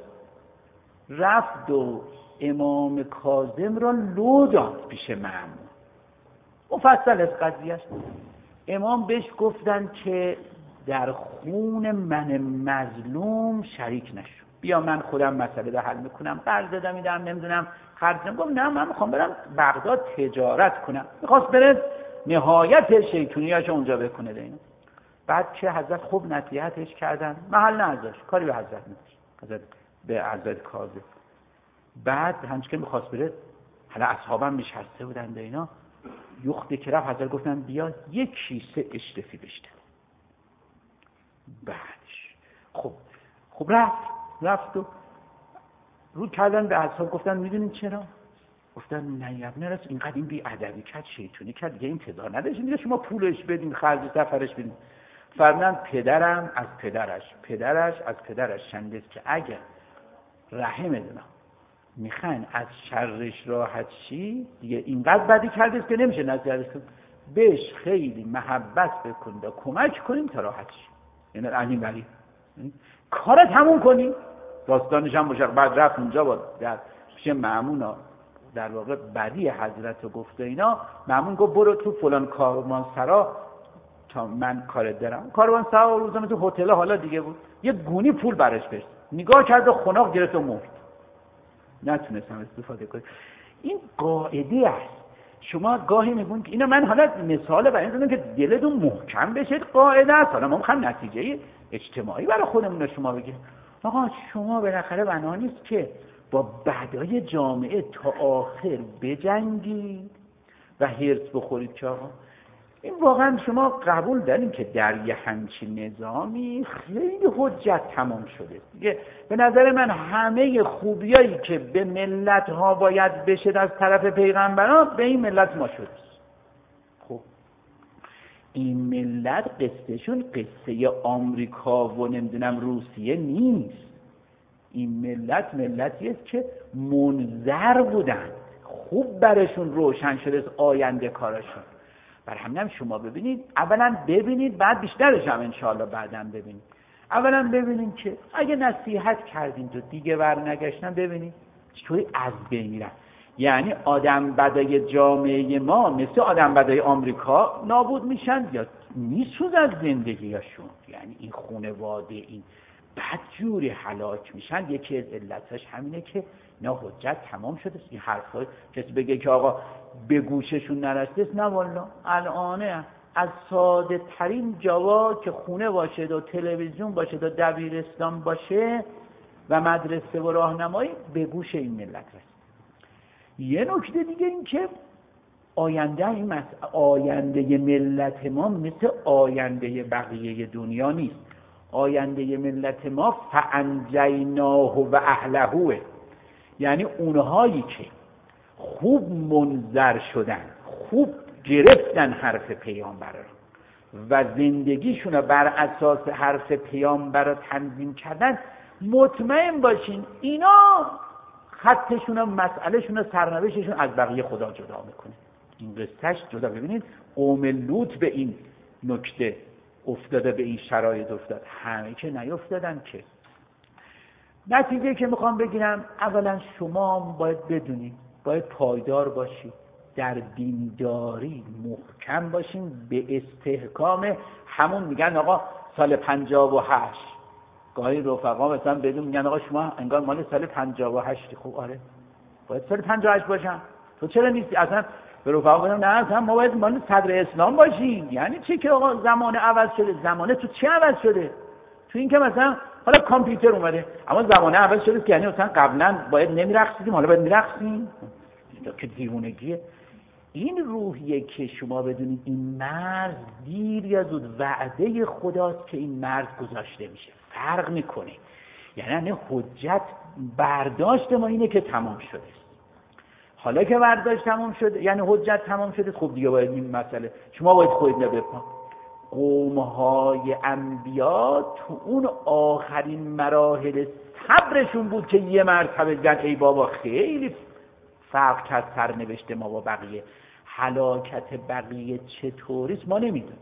رفت و امام کاظم را لو داد پیش مأمون. مفصل از قضیهش امام بهش گفتن که در خون من مظلوم شریک نشو، بیا من خودم مسئله رو حل میکنم، قرض دادم میدم نمیدونم خرجم. گفت نه من میخوام برم بغداد تجارت کنم. میخواست بره نهایت شیطونیاشو اونجا بکنه دینا. بعد که حضرت خوب نصیحتش کردن، محل نذاشت، کاری به حضرت نداشت، حضرت به حضرت کاظم. بعد همچنین که میخواست بره، حالا اصحابم نشسته بودن دینا، یخته که رفت حضرت گفتن بیا یک کیسه اشتفی بشته. بعدش خب خب رفت رفت و رو کردن به اصحاب گفتن میدونین چرا؟ گفتن نه ابن رسول اینقدر این بی ادبی کرد، شیطونی کرد، دیگه انتظار نداشتیم دیگه شما پولش بدین، خرج سفرش بدین. فرمودن پدرم از پدرش، پدرش از پدرش شنیده که اگر رحمتنا میخواین از شرش راحت شی، دیگه اینقدر بدی کرده که نمیشه نصیحتش کنید، بهش خیلی محبت بکنید و کمک کنیم تا راحت شی. یعنی همین ولی کار تموم کنیم. داستانش هم باشه. بعد رفت اونجا با در پیش مأمون در واقع بدی حضرت رو گفته اینا. مأمون گفت برو تو فلان کاروانسرا تا من کارت دارم. کاروانسرا روزانه تو هتل حالا دیگه بود، یه گونی پول برش برد، نگاه کرد و خناق گرفت و مرد، نتونستم استفاده کنم. این قاعده است. شما گاهی میگون که اینا من حالا مثال برای اینکه دلتون محکم بشه قاعده است، حالا ما میخوایم نتیجه اجتماعی برای خودمون شما بگیم. آقا شما بالاخره بنا نیست که با بدای جامعه تا آخر بجنگید و هرس بخورید که آقا این واقعا شما قبول دارین که در یه همچین نظامی خیلی حجت تمام شده دیگه. به نظر من همه خوبیایی که به ملت ها باید بشه از طرف پیغمبران به این ملت ما شده. خب این ملت قصهشون قصه آمریکا و نمیدونم روسیه نیست. این ملت ملتی است که منذر بودن، خوب برشون روشن شده از آینده کارشون. بر همین هم شما ببینید، اولا ببینید بعد بیشترش هم انشاءالله بعداً ببینید. اولا ببینیم که اگه نصیحت کردیم تو دیگه برنگشتن، ببینیم چطوری از بین میرن. یعنی آدم بدای جامعه ما مثل آدم بدای آمریکا نابود میشن یا میسوز از زندگیشون. یعنی این خانواده این بدجوری هلاک میشن. یکی از علتش همینه که نه حجت تمام شده. این حرفای کسی بگه که آقا به گوششون نرسید، نه والا الانه از ساده ترین جاوا که خونه باشه و تلویزیون باشه و دبیرستان باشه و مدرسه و راهنمایی به گوش این ملت رسید. یه نکته دیگه این که آینده این مس... آینده ملت ما مثل آینده بقیه دنیا نیست. آینده ملت ما فانجیناه و اهلهوه، یعنی اونهایی که خوب منذر شدن، خوب گرفتن حرف پیامبر و زندگیشون رو بر اساس حرف پیامبر تنظیم کردن، مطمئن باشین اینا خطشون و مسئلهشون و سرنوشتشون از بقیه خدا جدا میکنه. این قصهش جدا. ببینید قوم لوط به این نکته افتاده، به این شرایط افتاد. همه که نیفتادن که. نتیجه که میخوام بگیرم، اولا شما باید بدونید، باید پایدار باشید، در دینداری محکم باشین به استحکام همون. میگن آقا سال پنجاه و هشت، گاهی رفقا مثلا بدون میگن آقا شما انگار مال سال پنجاه و هشت. خوب آره باید سال پنجاه و هشت باشم، تو چرا نیستی؟ اصلا به رفقا بگم نه اصلا ما باید مال صدر اسلام باشیم. یعنی چی که آقا زمانه عوض شده؟ زمانه تو چی عوض شده؟ تو این که مثلا حالا کامپیوتر اومده، اما زمانه عوض شده که یعنی مثلا قبلا باید نمیرقصیدیم حالا باید میرقصیم. که دیوونگیه. این روحیه که شما بدونید این مرز دیر یا زود وعده خداست که این مرز گذاشته میشه، فرق میکنه. یعنی حجت برداشت ما اینه که تمام شده. حالا که برداشت تمام شده یعنی حجت تمام شده، خب دیگه باید این مسئله شما باید خودت نبپا. قومهای انبیا تو اون آخرین مراحل صبرشون بود که یه مرتبه گفت ای بابا خیلی فرق کرد سرنوشت ما با بقیه، هلاکت بقیه چطوریست ما نمیدونیم،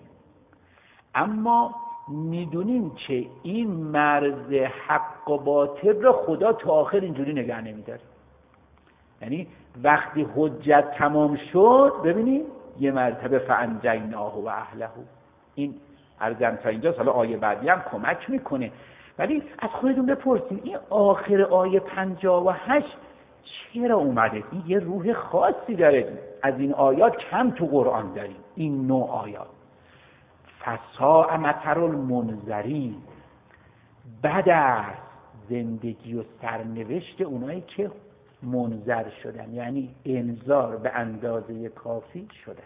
اما میدونیم که این مرز حق و باطل رو خدا تا آخر اینجوری نگه نمیداره. یعنی وقتی حجت تمام شد، ببینید یه مرتبه فانجیناه و اهله. این ارزم تا اینجا، حالا آیه بعدی هم کمک میکنه. ولی از خودتون بپرسید این آخر آیه پنجاه و هشت چرا اومده؟ این یه روح خاصی داره. از این آیات کم تو قرآن داریم این نوع آیات. فساء مطر المنذرین، بد است زندگی و سرنوشت اونایی که منذر شدن، یعنی انذار به اندازه کافی شدن.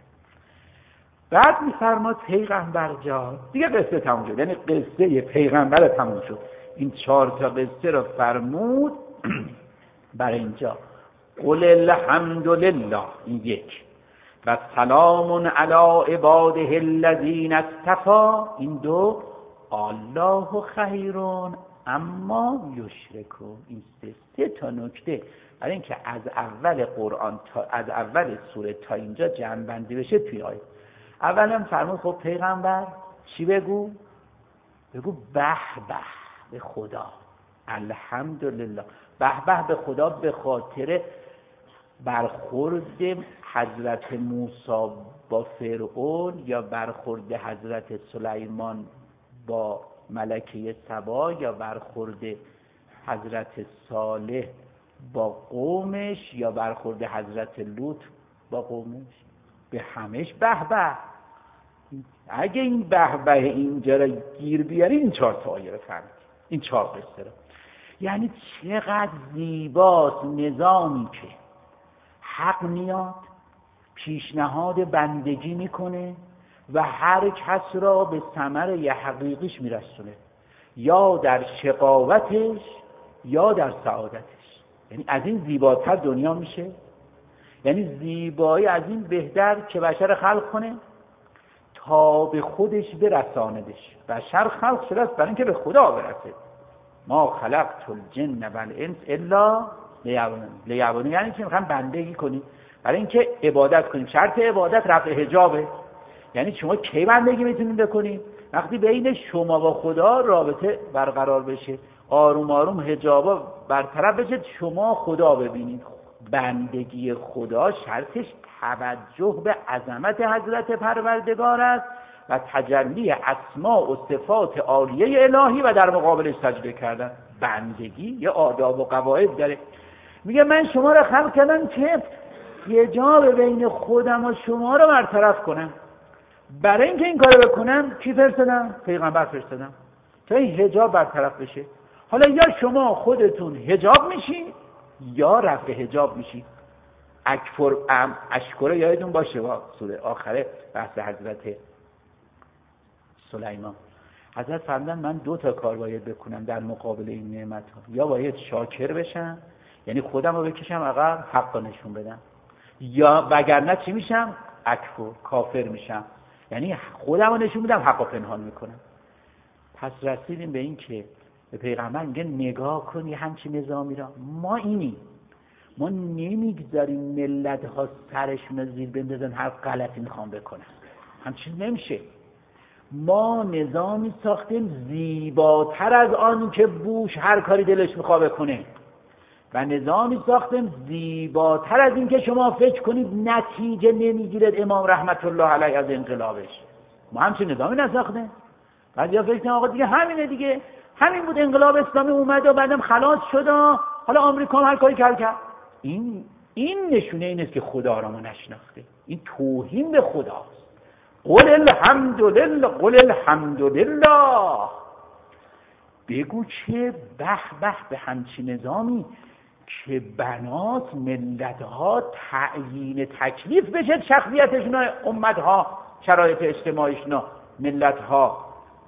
بعد میفرماد پیغمبر جان، دیگه قصه تموم شد، یعنی قصه پیغمبر تموم شد. این چهار تا قصه رو فرمود برای اینجا. قل الحمد لله، این یک، و سلام علی عباده الذین اصطفی، این دو، الله خیرون اما یشرکون. این سه, سه تا نکته برای اینکه از اول قرآن تا از اول سوره تا اینجا جمع بندی بشه توی آیه. اولا فرمود خب پیغمبر چی بگو؟ بگو به به به خدا، الحمدلله. به به به خدا به خاطر برخورد حضرت موسی با فرعون یا برخورد حضرت سلیمان با ملکه سبا یا برخورد حضرت صالح با قومش یا برخورد حضرت لوط با قومش، به همش به به. اگه این به به اینجا را گیر بیاری، این چهار تا آیه رو فهمید، این چهار قصه رو. یعنی چقدر زیباست نظامی که حق میاد پیشنهاد بندگی میکنه و هر کس را به ثمر یه حقیقیش میرسونه، یا در شقاوتش یا در سعادتش. یعنی از این زیباتر دنیا میشه؟ یعنی زیبایی از این بهتر که بشر خلق کنه تا به خودش برساندش. بشر خلق شده است برای اینکه به خدا برسه. ما خلقت الجن والانس الا لیعبدون. لیعبدون یعنی که میخوام بندگی کنیم، برای اینکه عبادت کنیم. شرط عبادت رفع حجابه. یعنی شما کی بندگی میتونید بکنید؟ وقتی بین شما و خدا رابطه برقرار بشه، آروم آروم حجابا برطرف بشه، شما خدا ببینید. بندگی خدا شرطش توجه به عظمت حضرت پروردگار است و تجلی اسماء و صفات عالیه الهی و در مقابلش سجده کردن. بندگی یه آداب و قواعد داره. میگه من شما رو خلق کردم که حجاب بین خودم و شما رو برطرف کنم. برای اینکه این کارو بکنم کی فرستادم؟ پیغمبر فرستادم تا این حجاب برطرف بشه. حالا یا شما خودتون حجاب میشید یا رفع حجاب میشید. اکفر ام اشکره یادتون باشه با سوره آخره بحث حضرت سلیمان. حضرت فرمودن من دو تا کار باید بکنم در مقابل این نعمت ها. یا باید شاکر بشم، یعنی خودم رو بکشم عقب حق نشون بدم، یا وگرنه چی میشم؟ اکفر کافر میشم، یعنی خودم رو نشون میدم حق رو پنهان میکنم. پس رسیدیم به این که به پیغمبر میگه نگاه کن یه همچین نظامی را. ما اینی ما نمیگذاریم ملت ها سرشون رو زیر بندازن هر غلطی میخوام بکنن، همچین نمیشه. ما نظامی ساختیم زیباتر از آن که بوش هر کاری دلش میخواد بکنه، و نظامی ساختیم زیباتر از این که شما فکر کنید نتیجه نمیگیرد امام رحمت الله علیه از انقلابش. ما همچین نظامی نساختیم. بعضیا فکر کنن آقا دیگه همینه دیگه، همین بود انقلاب اسلامی اومد و بعدم خلاص شد، حالا آمریکا هم هر کاری کرد. این این نشونه این است که خدا را ما نشناخته. این توهین به خداست. قل الحمدلله، قل الحمدلله. بگو چه به به به همچین نظامی که بنات ملتها تعیین تکلیف بشه شخصیتشون، امتها شرایط اجتماعیشون، ملتها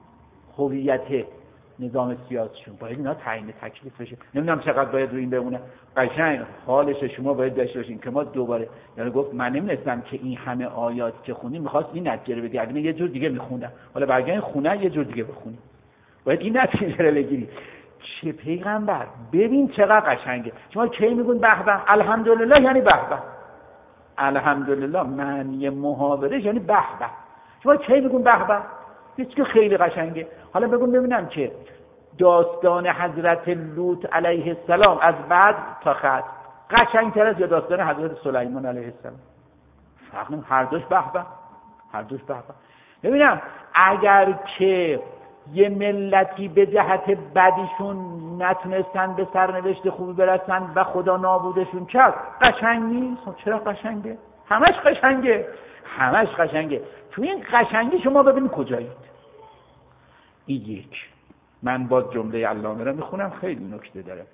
هویت نظام سیاسیشون، باید اینا تعیین تکلیف بشه. نمیدونم چقدر باید روی این بمونه. قشنگ حالش شما باید داشته باشین که ما دوباره، یعنی گفت من نمی‌دونستم که این همه آیات که خوندیم می‌خواست این نتیجه رو بگیره، اگه یه جور دیگه می‌خوندم، حالا برگردین خونه یه جور دیگه بخونیم. باید این نتیجه رو بگیری. چه پیغمبر، ببین چقدر قشنگه. شما کی میگون به به الحمدلله، یعنی به به الحمدلله معنی محاورش یعنی به به. شما کی میگون به به؟ هیچ که خیلی قشنگه. حالا بگون ببینم که داستان حضرت لوط علیه السلام از بعد تا خط قشنگ‌تر از یا داستان حضرت سلیمان علیه السلام؟ فقط هر دوش به به، هر دوش به به. ببینم اگر که یه ملتی به جهت بدیشون نتونستن به سرنوشت خوبی برسن و خدا نابودشون کرد، قشنگ نیست؟ چرا قشنگه؟ همش قشنگه، همش قشنگه. تو این قشنگی شما ببینید کجایید. این یک. من با جمله علامه را میخونم، خیلی نکته داره.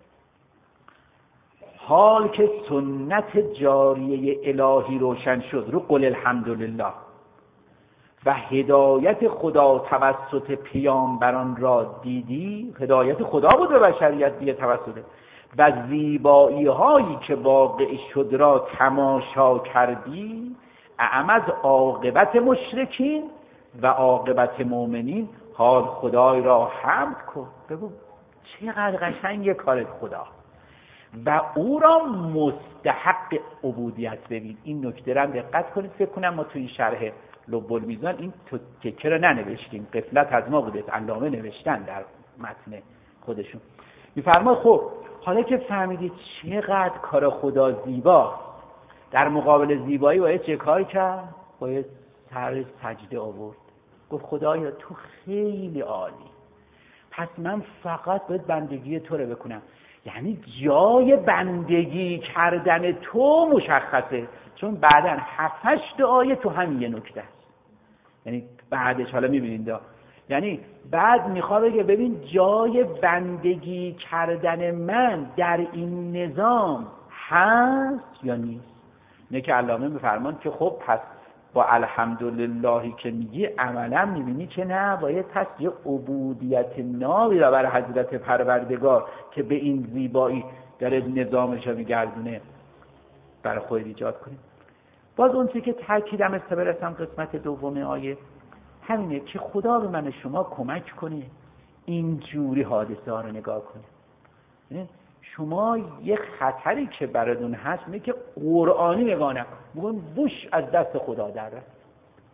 حال که سنت جاریه الهی روشن شد رو قل الحمدلله و هدایت خدا توسط پیامبران را دیدی، هدایت خدا بود به بشریت دیگه توسط، و زیبایی هایی که واقع شد را تماشا کردی، اعم از عاقبت مشرکین و عاقبت مؤمنین، حال خدای را حمد کن. بگو چقدر قشنگ کار خدا و او را مستحق عبودیت ببین. این نکته را دقت کنید. فکر کنم ما تو این شرح لب المیزان این تکه را ننوشتیم، غفلت از ما بوده، علامه نوشتن در متن خودشون. میفرما خب حالا که فهمیدید چقدر کار خدا زیباست، در مقابل زیبایی باید چه کار کرد؟ باید سر سجده آورد. گفت خدایا تو خیلی عالی، پس من فقط باید بندگی تو رو بکنم. یعنی جای بندگی کردن تو مشخصه، چون بعداً هفت هشت آیه تو همین یه نکته است. یعنی بعدش حالا میبینید، یعنی بعد میخواد بگه ببین جای بندگی کردن من در این نظام هست یا نیست. نه که علامه میفرمان که خب پس با الحمدللهی که میگی عملا میبینی که نه، باید پس یه عبودیت نابی را برای حضرت پروردگار که به این زیبایی داره نظامش رو میگردونه برای خود ایجاد کنیم. باز اون چیزی که تاکیدم است برسم قسمت دوم آیه همینه که خدا به من شما کمک کنه اینجوری حادثه ها رو نگاه کنه. شما یه خطری که براتون هست اینه که قرآنی نگاه نکن، بگون بوش از دست خدا در رفت.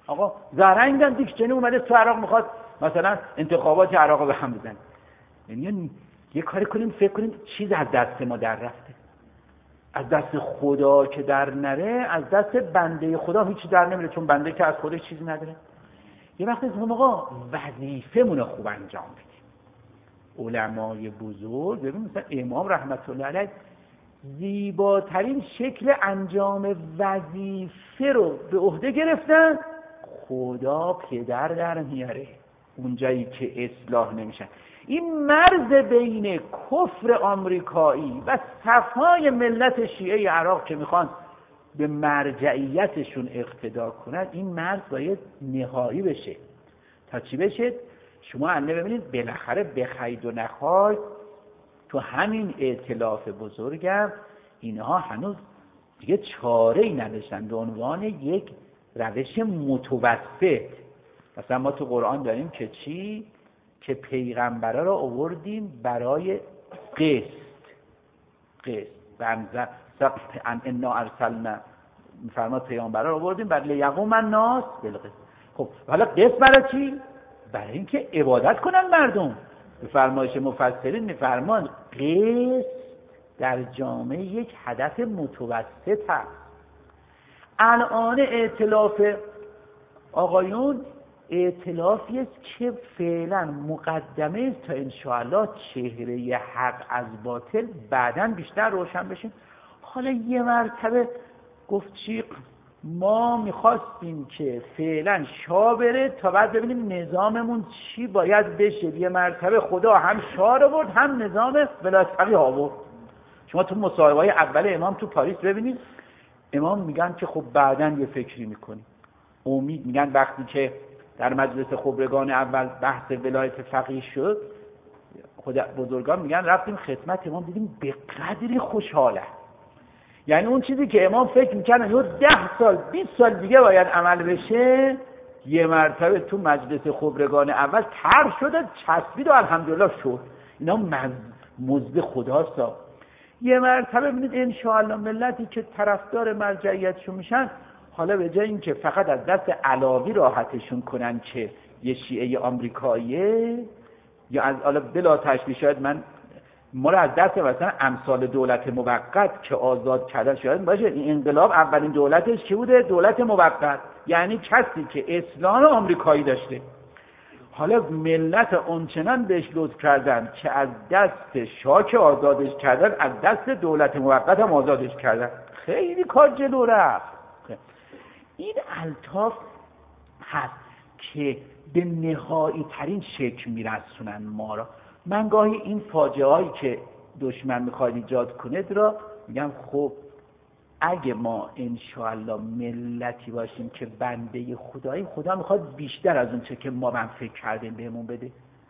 آقا زرنگن دیکشنری اومده تو عراق میخواد مثلا انتخابات عراق رو به هم بزنه. یعنی یه کاری کنیم فکر کنیم چیز از دست ما در رفته. از دست خدا که در نره، از دست بنده خدا هیچی در نمیره، چون بنده که از خودش چیزی نداره. یه وقتی هم آقا وظیفه‌مون رو خوب انجام بدیم. علمای بزرگ ببین مثلا امام رحمت الله علیه زیباترین شکل انجام وظیفه رو به عهده گرفتن، خدا پدر در میاره اونجایی که اصلاح نمیشن. این مرز بین کفر آمریکایی و صفای ملت شیعه عراق که میخوان به مرجعیتشون اقتدا کنند، این مرز باید نهایی بشه. تا چی بشه؟ شما انده ببینید بالاخره بخواید و نخواید تو همین ائتلاف بزرگم اینها هنوز دیگه چاره ای نداشتن به عنوان یک روش متوسط. مثلا ما تو قرآن داریم که چی؟ که پیغمبرا را آوردیم برای قسط. قسط بنظر ان انا ارسلنا، میفرماد پیغمبرا را آوردیم برای یقوم الناس بالقسط. خب حالا قسط برای چی؟ برای اینکه عبادت کنن مردم. به فرمایش مفسرین میفرمان قسط در جامعه یک هدف متوسط هست. الان ائتلاف آقایون ائتلافی است که فعلا مقدمه است تا انشاءالله چهره حق از باطل بعداً بیشتر روشن بشه. حالا یه مرتبه گفت چی؟ ما میخواستیم که فعلا شاه بره تا بعد ببینیم نظاممون چی باید بشه. یه مرتبه خدا هم شاه رو برد هم نظام ولایت فقیه آورد. شما تو مصاحبه‌های اول امام تو پاریس ببینید، امام میگن که خب بعداً یه فکری میکنیم. امید میگن وقتی که در مجلس خبرگان اول بحث ولایت فقیه شد، خود بزرگان میگن رفتیم خدمت امام دیدیم به قدری خوشحاله. یعنی اون چیزی که امام فکر میکنن یه ده سال بیست سال دیگه باید عمل بشه، یه مرتبه تو مجلس خبرگان اول طرح شده، چسبید و الحمدلله شد. اینا مزد خداست. یه مرتبه ببینید انشاءالله ملتی که طرفدار مرجعیتشون میشن، حالا به جای اینکه فقط از دست علاوی راحتشون کنن که یه شیعه آمریکاییه، یا از حالا بلا تشبیه شاید من ما رو از دست مثلا امثال دولت موقت که آزاد کردن شاید باشه. این انقلاب اولین دولتش کی بوده؟ دولت موقت، یعنی کسی که اسلام آمریکایی داشته. حالا ملت اونچنان بهش لطف کردن که از دست شاه که آزادش کردن، از دست دولت موقت هم آزادش کردن. خیلی کار جلو رفت. این الطاف هست که به نهایی ترین شکل میرسونن ما را. من گاهی این فاجعه هایی که دشمن میخواد ایجاد کنه را میگم خب اگه ما انشاءالله ملتی باشیم که بنده خدایی، خدا میخواد بیشتر از اون چه که ما من فکر کردیم بهمون بده.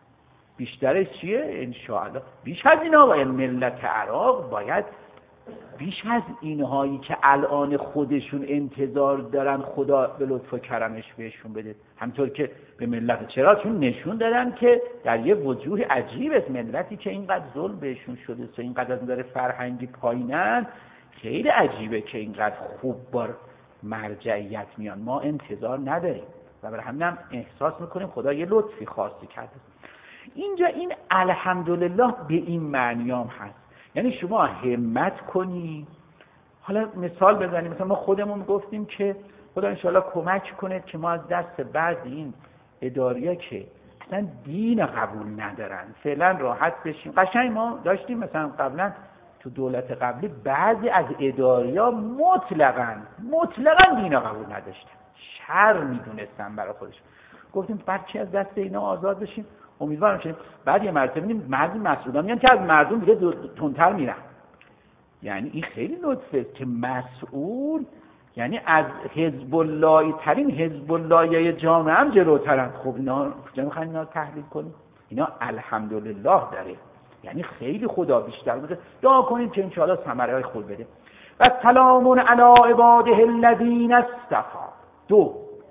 بیشترش چیه؟ انشاءالله بیش از اینا باید ملت عراق باید بیش از اینهایی که الان خودشون انتظار دارن خدا به لطف و کرمش بهشون بده. همطور که به ملت، چرا؟ چون نشون دادن که در یه وجوه عجیب است ملتی که اینقدر ظلم بهشون شده و اینقدر از نظر فرهنگی پایینن، خیلی عجیبه که اینقدر خوب بار مرجعیت میان. ما انتظار نداریم و برای همین هم احساس میکنیم خدا یه لطفی خاصی کرده. اینجا این الحمدلله به این معنیام هست. یعنی شما همت کنی. حالا مثال بزنیم، مثلا ما خودمون گفتیم که خدا انشاءالله کمک کنه که ما از دست بعضی این اداریا که اصلا دین قبول ندارن فعلا راحت بشیم. قشنگ ما داشتیم مثلا قبلا تو دولت قبلی بعضی از اداریا مطلقاً مطلقاً دین قبول نداشتن، شر میدونستن برای خودش. گفتیم بچه از دست اینا آزاد بشیم. امیدوارم که بعد یه مرتبه ببینیم بعضی مسئولان میان که از مردم دیگه تندتر میرن. یعنی این خیلی لطفه که مسئول یعنی از حزب اللهی ترین حزب اللهی جامعه هم جلوترن. خب اینا کجا میخواین اینا تحلیل کنیم؟ اینا الحمدلله داره. یعنی خیلی خدا بیشتر بده. دعا کنیم که انشاءالله ثمره‌های خوب بده. و سلام علی عباده الذین اصطفی. دو،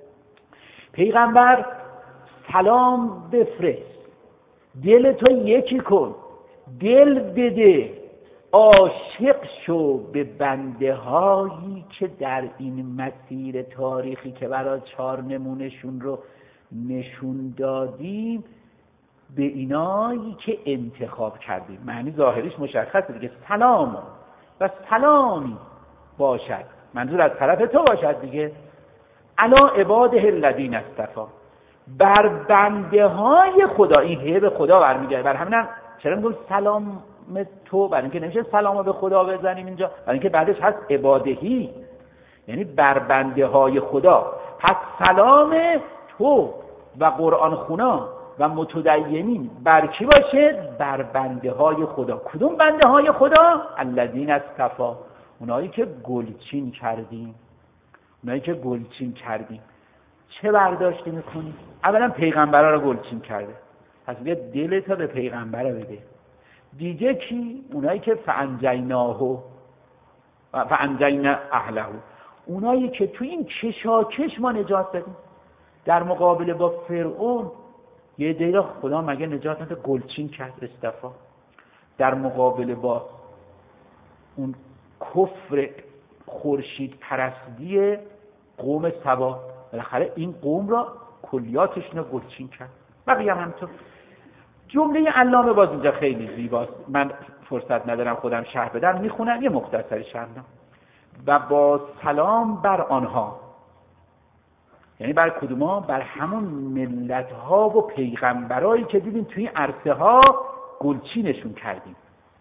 پیغمبر سلام بفرست، دل تو یکی کن، دل بده، عاشق شو به بنده هایی که در این مسیر تاریخی که برای چهار نمونهشون رو نشون دادیم به اینایی که انتخاب کردیم. معنی ظاهریش مشخصه دیگه، سلام و سلامی باشد، منظور از طرف تو باشد دیگه، علی عباده الذین اصطفی، بر بنده های خدا. این هی به خدا برمیگرده. بر همین چرا میگم سلام تو؟ برای اینکه نمیشه سلامو به خدا بزنیم اینجا، برای اینکه بعدش هست عبادهی، یعنی بر بنده های خدا. پس سلام تو و قرآن خونا و متدینین بر کی باشه؟ بر بنده های خدا. کدوم بنده های خدا؟ الذین اصطفی، اونایی که گلچین کردیم. اونایی که گلچین کردیم چه برداشتی میکنی؟ اولا پیغمبرها رو گلچین کرده، پس بیا دلتا به پیغمبر بده. دیگه کی؟ اونایی که فانجیناه و فانجینا اهله، اونایی که تو این کشاکش ما نجات دادیم. در مقابل با فرعون یه دیگه خدا مگه نجات نده؟ گلچین کرد، اصطفا. در مقابل با اون کفر خورشید پرستی قوم سبا، بالاخره این قوم را کلیاتشون رو گلچین کرد. بقیه هم همینطور. جمله علامه باز اینجا خیلی زیباست، من فرصت ندارم خودم شرح بدم، میخونم یه مختصری شرح بدم. و با سلام بر آنها، یعنی بر کدوما؟ بر همون ملت ها و پیغمبرایی که دیدیم توی عرصه ها گلچینشون کردیم.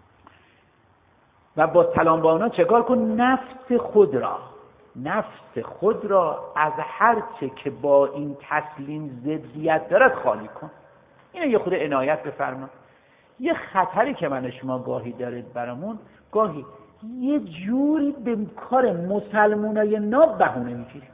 و با سلام با آنها چکار کن؟ نفس خود را، نفس خود را از هر چه که با این تسلیم ضدیت دارد خالی کن. اینو یه خود عنایت بفرما. یه خطری که من شما گاهی دارید برامون، گاهی یه جوری به کار مسلمونای ناب بهونه میگیریم،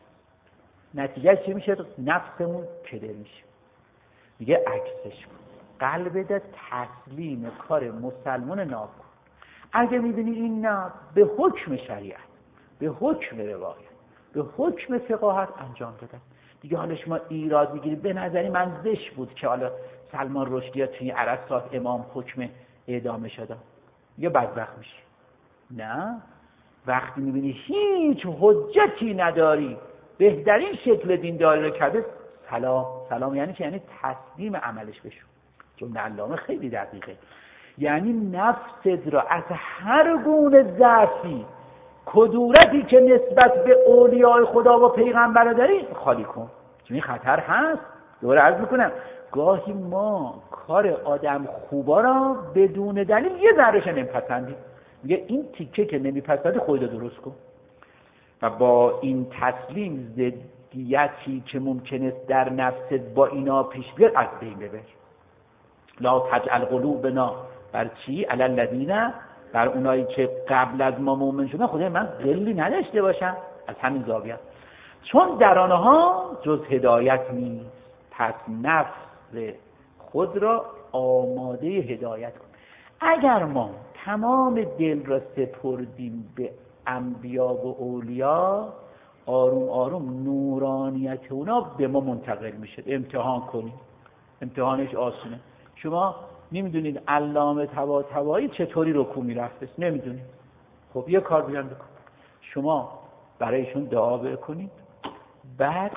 نتیجه چی میشه؟ نفسمون کدر میشه. میگه عکسش کن، قلبت تسلیم کار مسلمون ناب کن. اگه میبینی این نه به حکم شریعت، به حکم روایت، به حکم فقاهت انجام دادن، دیگه حالا شما ایراد میگیری به نظری من زشت بود که حالا سلمان رشدی توی عرصات امام حکم اعدام شده، یا بدبخت میشی. نه، وقتی میبینی هیچ حجتی نداری، بهترین شکل دینداری رو کرده، سلام. سلام یعنی چه؟ یعنی تسلیم عملش بشو. جمله علامه خیلی دقیقه، یعنی نفست را از هر گونه ضعفی، کدورتی که نسبت به اولیاء خدا و پیغمبر داری خالی کن. چون این خطر هست. دوباره عرض میکنم گاهی ما کار آدم خوبا را بدون دلیل یه ذرهش نمیپسندیم، میگه این تیکه که نمیپسندی خودت درست کن. و با این تسلیم ضدیتی که ممکنه در نفست با اینا پیش بیاد از بین ببر. لا تجعل قلوبنا بر چی؟ علی الذین، بر اونایی که قبل از ما مؤمن شدن خدای من قلی نداشته باشن. از همین زاویه، چون در آنها جز هدایت نیست، پس نفس خود را آماده هدایت کن. اگر ما تمام دل را سپردیم به انبیا و اولیا، آروم آروم نورانیت اونا به ما منتقل میشه. امتحان کنیم، امتحانش آسونه. شما نمیدونید علامه طباطبایی چطوری رکوع میرفت؟ نمیدونید. خب یه کار بیان بکن، شما برایشون دعا بکنید، بعد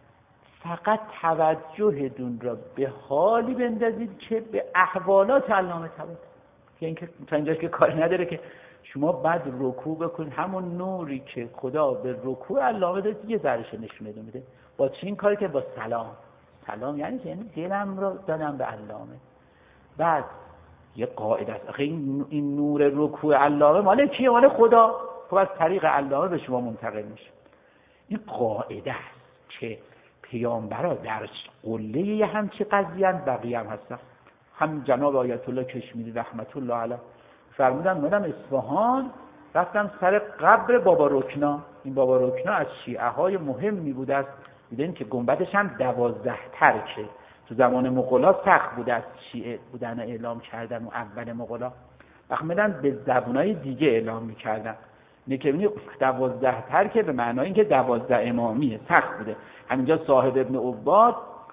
فقط توجهتون را به حالی بندازید که به احوالات علامه طباطبایی، یعنی که تا اینجاش که کاری نداره که شما بعد رکوع بکنید، همون نوری که خدا به رکوع علامه داد یه ذرهش نشونه میده. با چی این کاری؟ که با سلام. سلام یعنی چه؟ یعنی دلم را دادم به علامه. بعد یه قاعده است، آخه این, این نور رکوع علامه مال کیه؟ مال خدا. خب از طریق علامه به شما منتقل میشه. این قاعده است که پیامبرا در قله یه همچی قضیه بقیه هم هستن. هم جناب آیت الله کشمیری رحمت الله علیه فرمودن مدام اصفهان رفتم سر قبر بابا رکنا. این بابا رکنا از شیعه های مهمی بوده است، دیدین که گنبدش هم دوازده ترکه. تو زمان مغولا سخت بوده است شیعه بودن اعلام کردن و اول مغولا وقت به زبونای دیگه اعلام میکردن. اینه که ببینید دوازده ترکه به معنای اینکه دوازده امامیه، سخت بوده. همینجا صاحب ابن عباد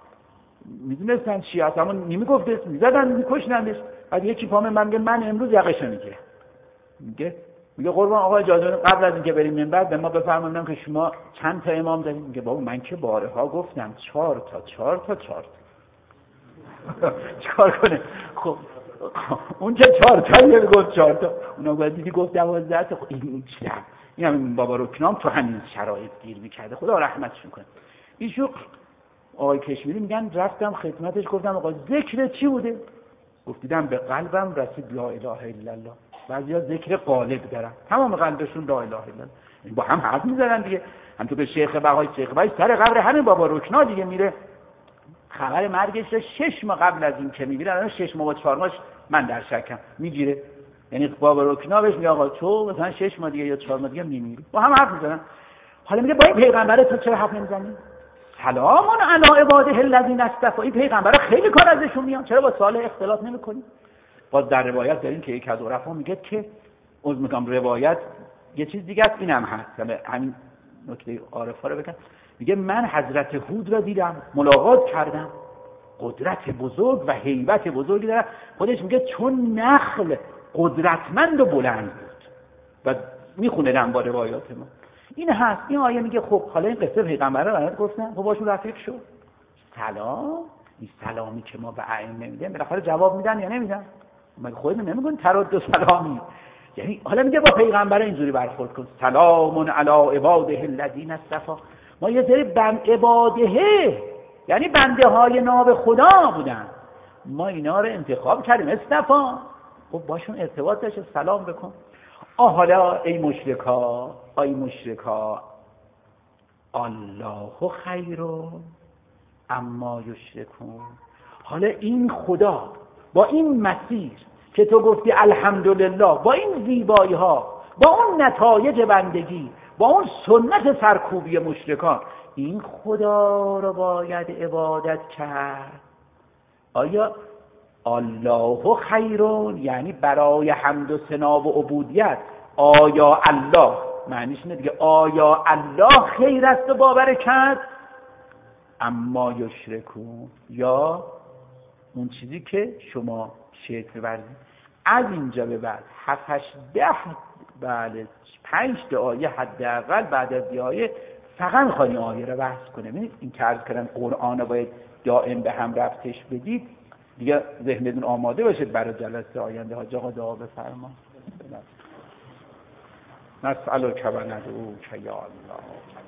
میدونستن شیعه همون نمیگفت، میزدن میکشنندش. بعد یکی پامه من میگه من امروز یقشو میگیرم، میگه میگه قربان آقا اجازه بدید قبل از اینکه بریم منبر به ما بفرمایید که شما چند تا امام دارید. میگه بابا من که بارها گفتم چهار تا چهار تا چهار تا چیکار کنه؟ خب اون چه چهار تا یه گفت چهار تا، اونا گفت دیدی گفت دوازده تا. خب این چیه؟ این هم بابا رکنام تو همین شرایط گیر میکرده، خدا رحمتش کنه. ایشون آقای کشمیری میگن رفتم خدمتش گفتم آقا ذکر چی بوده؟ گفت دیدم به قلبم رسید لا اله الا الله. بعضیا ذکر قالب دارن تمام قلبشون لا اله الا الله، با هم حرف میزنن دیگه. همونطور که شیخ بهای شیخ بهای سر قبر همین بابا رکنا دیگه میره، خبر مرگش رو شش ماه قبل از این که میگیره، الان شش ماه و چهار ماهش من در شکم میگیره. یعنی بابا رکنا بهش میگه آقا تو مثلا شش ماه دیگه یا چهار ماه دیگه میمیری، با هم حرف میزنن. حالا میگه با این پیغمبر تو چرا حرف نمیزنی؟ سلام علی عباده الذین اصطفی. این پیغمبر خیلی کار ازشون میاد، چرا با صالح اختلاط نمیکنی؟ باز در روایت داریم که یک از عرفا میگه که عذر میگم روایت یه چیز دیگه است، اینم هست یعنی همین نکته عارفا رو بگم. میگه من حضرت هود را دیدم، ملاقات کردم، قدرت بزرگ و هیبت بزرگی داره. خودش میگه چون نخل قدرتمند و بلند بود و میخونه نم با روایات ما. این هست. این آیه میگه خب حالا این قصه پیغمبر رو برات گفتن، خب باشون رفیق شو. سلام، این سلامی که ما به ائمه میدیم بالاخره جواب میدن یا نمیدن؟ مگه خودت نمیگن ترد و سلامی؟ یعنی حالا میگه با پیغمبر اینجوری برخورد کن، سلام علی عباده الذین اصطفی. ما یه سری بند عباده، یعنی بنده های ناب خدا بودن، ما اینا رو انتخاب کردیم اصطفا. خب باشون ارتباط داشته، سلام بکن. آه حالا ای مشرکا، ای مشرکا، الله خیر اما یشرکون. حالا این خدا با این مسیر که تو گفتی الحمدلله، با این زیبایی ها، با اون نتایج بندگی، با اون سنت سرکوبی مشرکان، این خدا رو باید عبادت کرد. آیا الله خیرون یعنی برای حمد و ثنا و عبودیت آیا الله معنیش اینه دیگه، آیا الله خیر است و با برکت؟ اما یشرکون، یا اون چیزی که شما شرک می‌ورزید. از اینجا به بعد هفت هشت ده بله پنج تا آیه حداقل بعد از این آیه فقط می‌خوام آیه رو بحث کنم. ببینید این که عرض کردم قرآن رو باید دائم به هم ربطش بدید دیگه، ذهنتون آماده باشید برای جلسه آینده. حاج آقا دعا بفرما. نسألک و ندعوک یا الله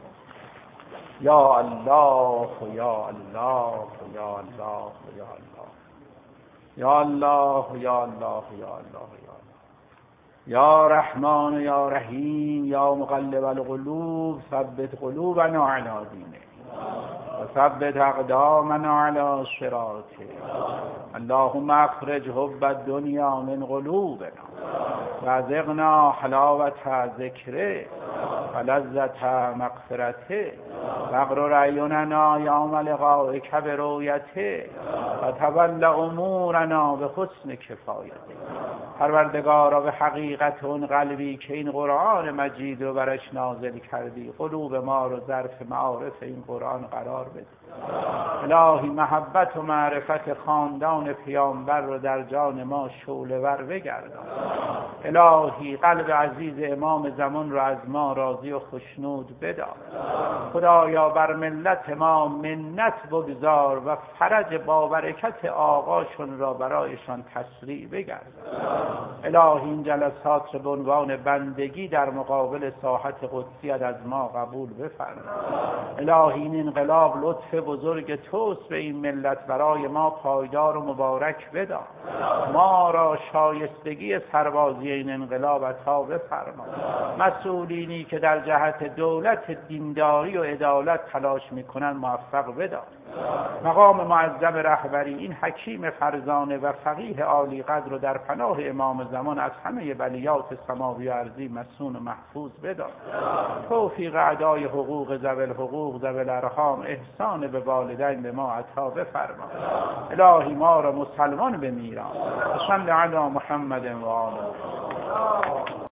یا الله یا الله یا الله یا الله یا الله یا الله یا الله یا رحمان یا رحیم یا مقلب القلوب ثبت قلوبنا علی دینک و ثبت اقدامنا علی صراطک. اللهم اخرج حب الدنیا من قلوبنا وارزقنا حلاوة ذکره و لذت مغفرته واغرر اعیننا یوم لقائک برؤیته و تول امورنا به حسن کفایته. پروردگارا به حقیقت اون قلبی که این قرآن مجید رو برش نازل کردی، قلوب ما رو ظرف معارف این قرآن قرار بده. الهی محبت و معرفت خاندان پیامبر رو در جان ما شعله ور بگردان. الهی قلب عزیز امام زمان رو از ما راضی و خشنود بدار. خدایا بر ملت ما منت بگذار و فرج با برکت آقاشون را برایشان تسریع بگردان. الهی این جلسات رو به عنوان بندگی در مقابل ساحت قدسیت از ما قبول بفرما. الهی این انقلاب لطف بزرگ توست به این ملت، برای ما پایدار و مبارک بدار. ما را شایستگی سربازی این انقلاب عطا بفرما. مسئولینی که در جهت دولت دینداری و عدالت تلاش میکنن موفق بدار. مقام معظم رهبری این حکیم فرزانه و فقیه عالی قدر رو در پناه امام زمان از همه بلیات سماوی و ارضی مسون و محفوظ بدار. توفیق ادای حقوق ذوی الحقوق ذوی الارحام، احسان به والدین به ما عطا بفرما. الهی ما را مسلمان بمیران. صلی علی محمد و آله.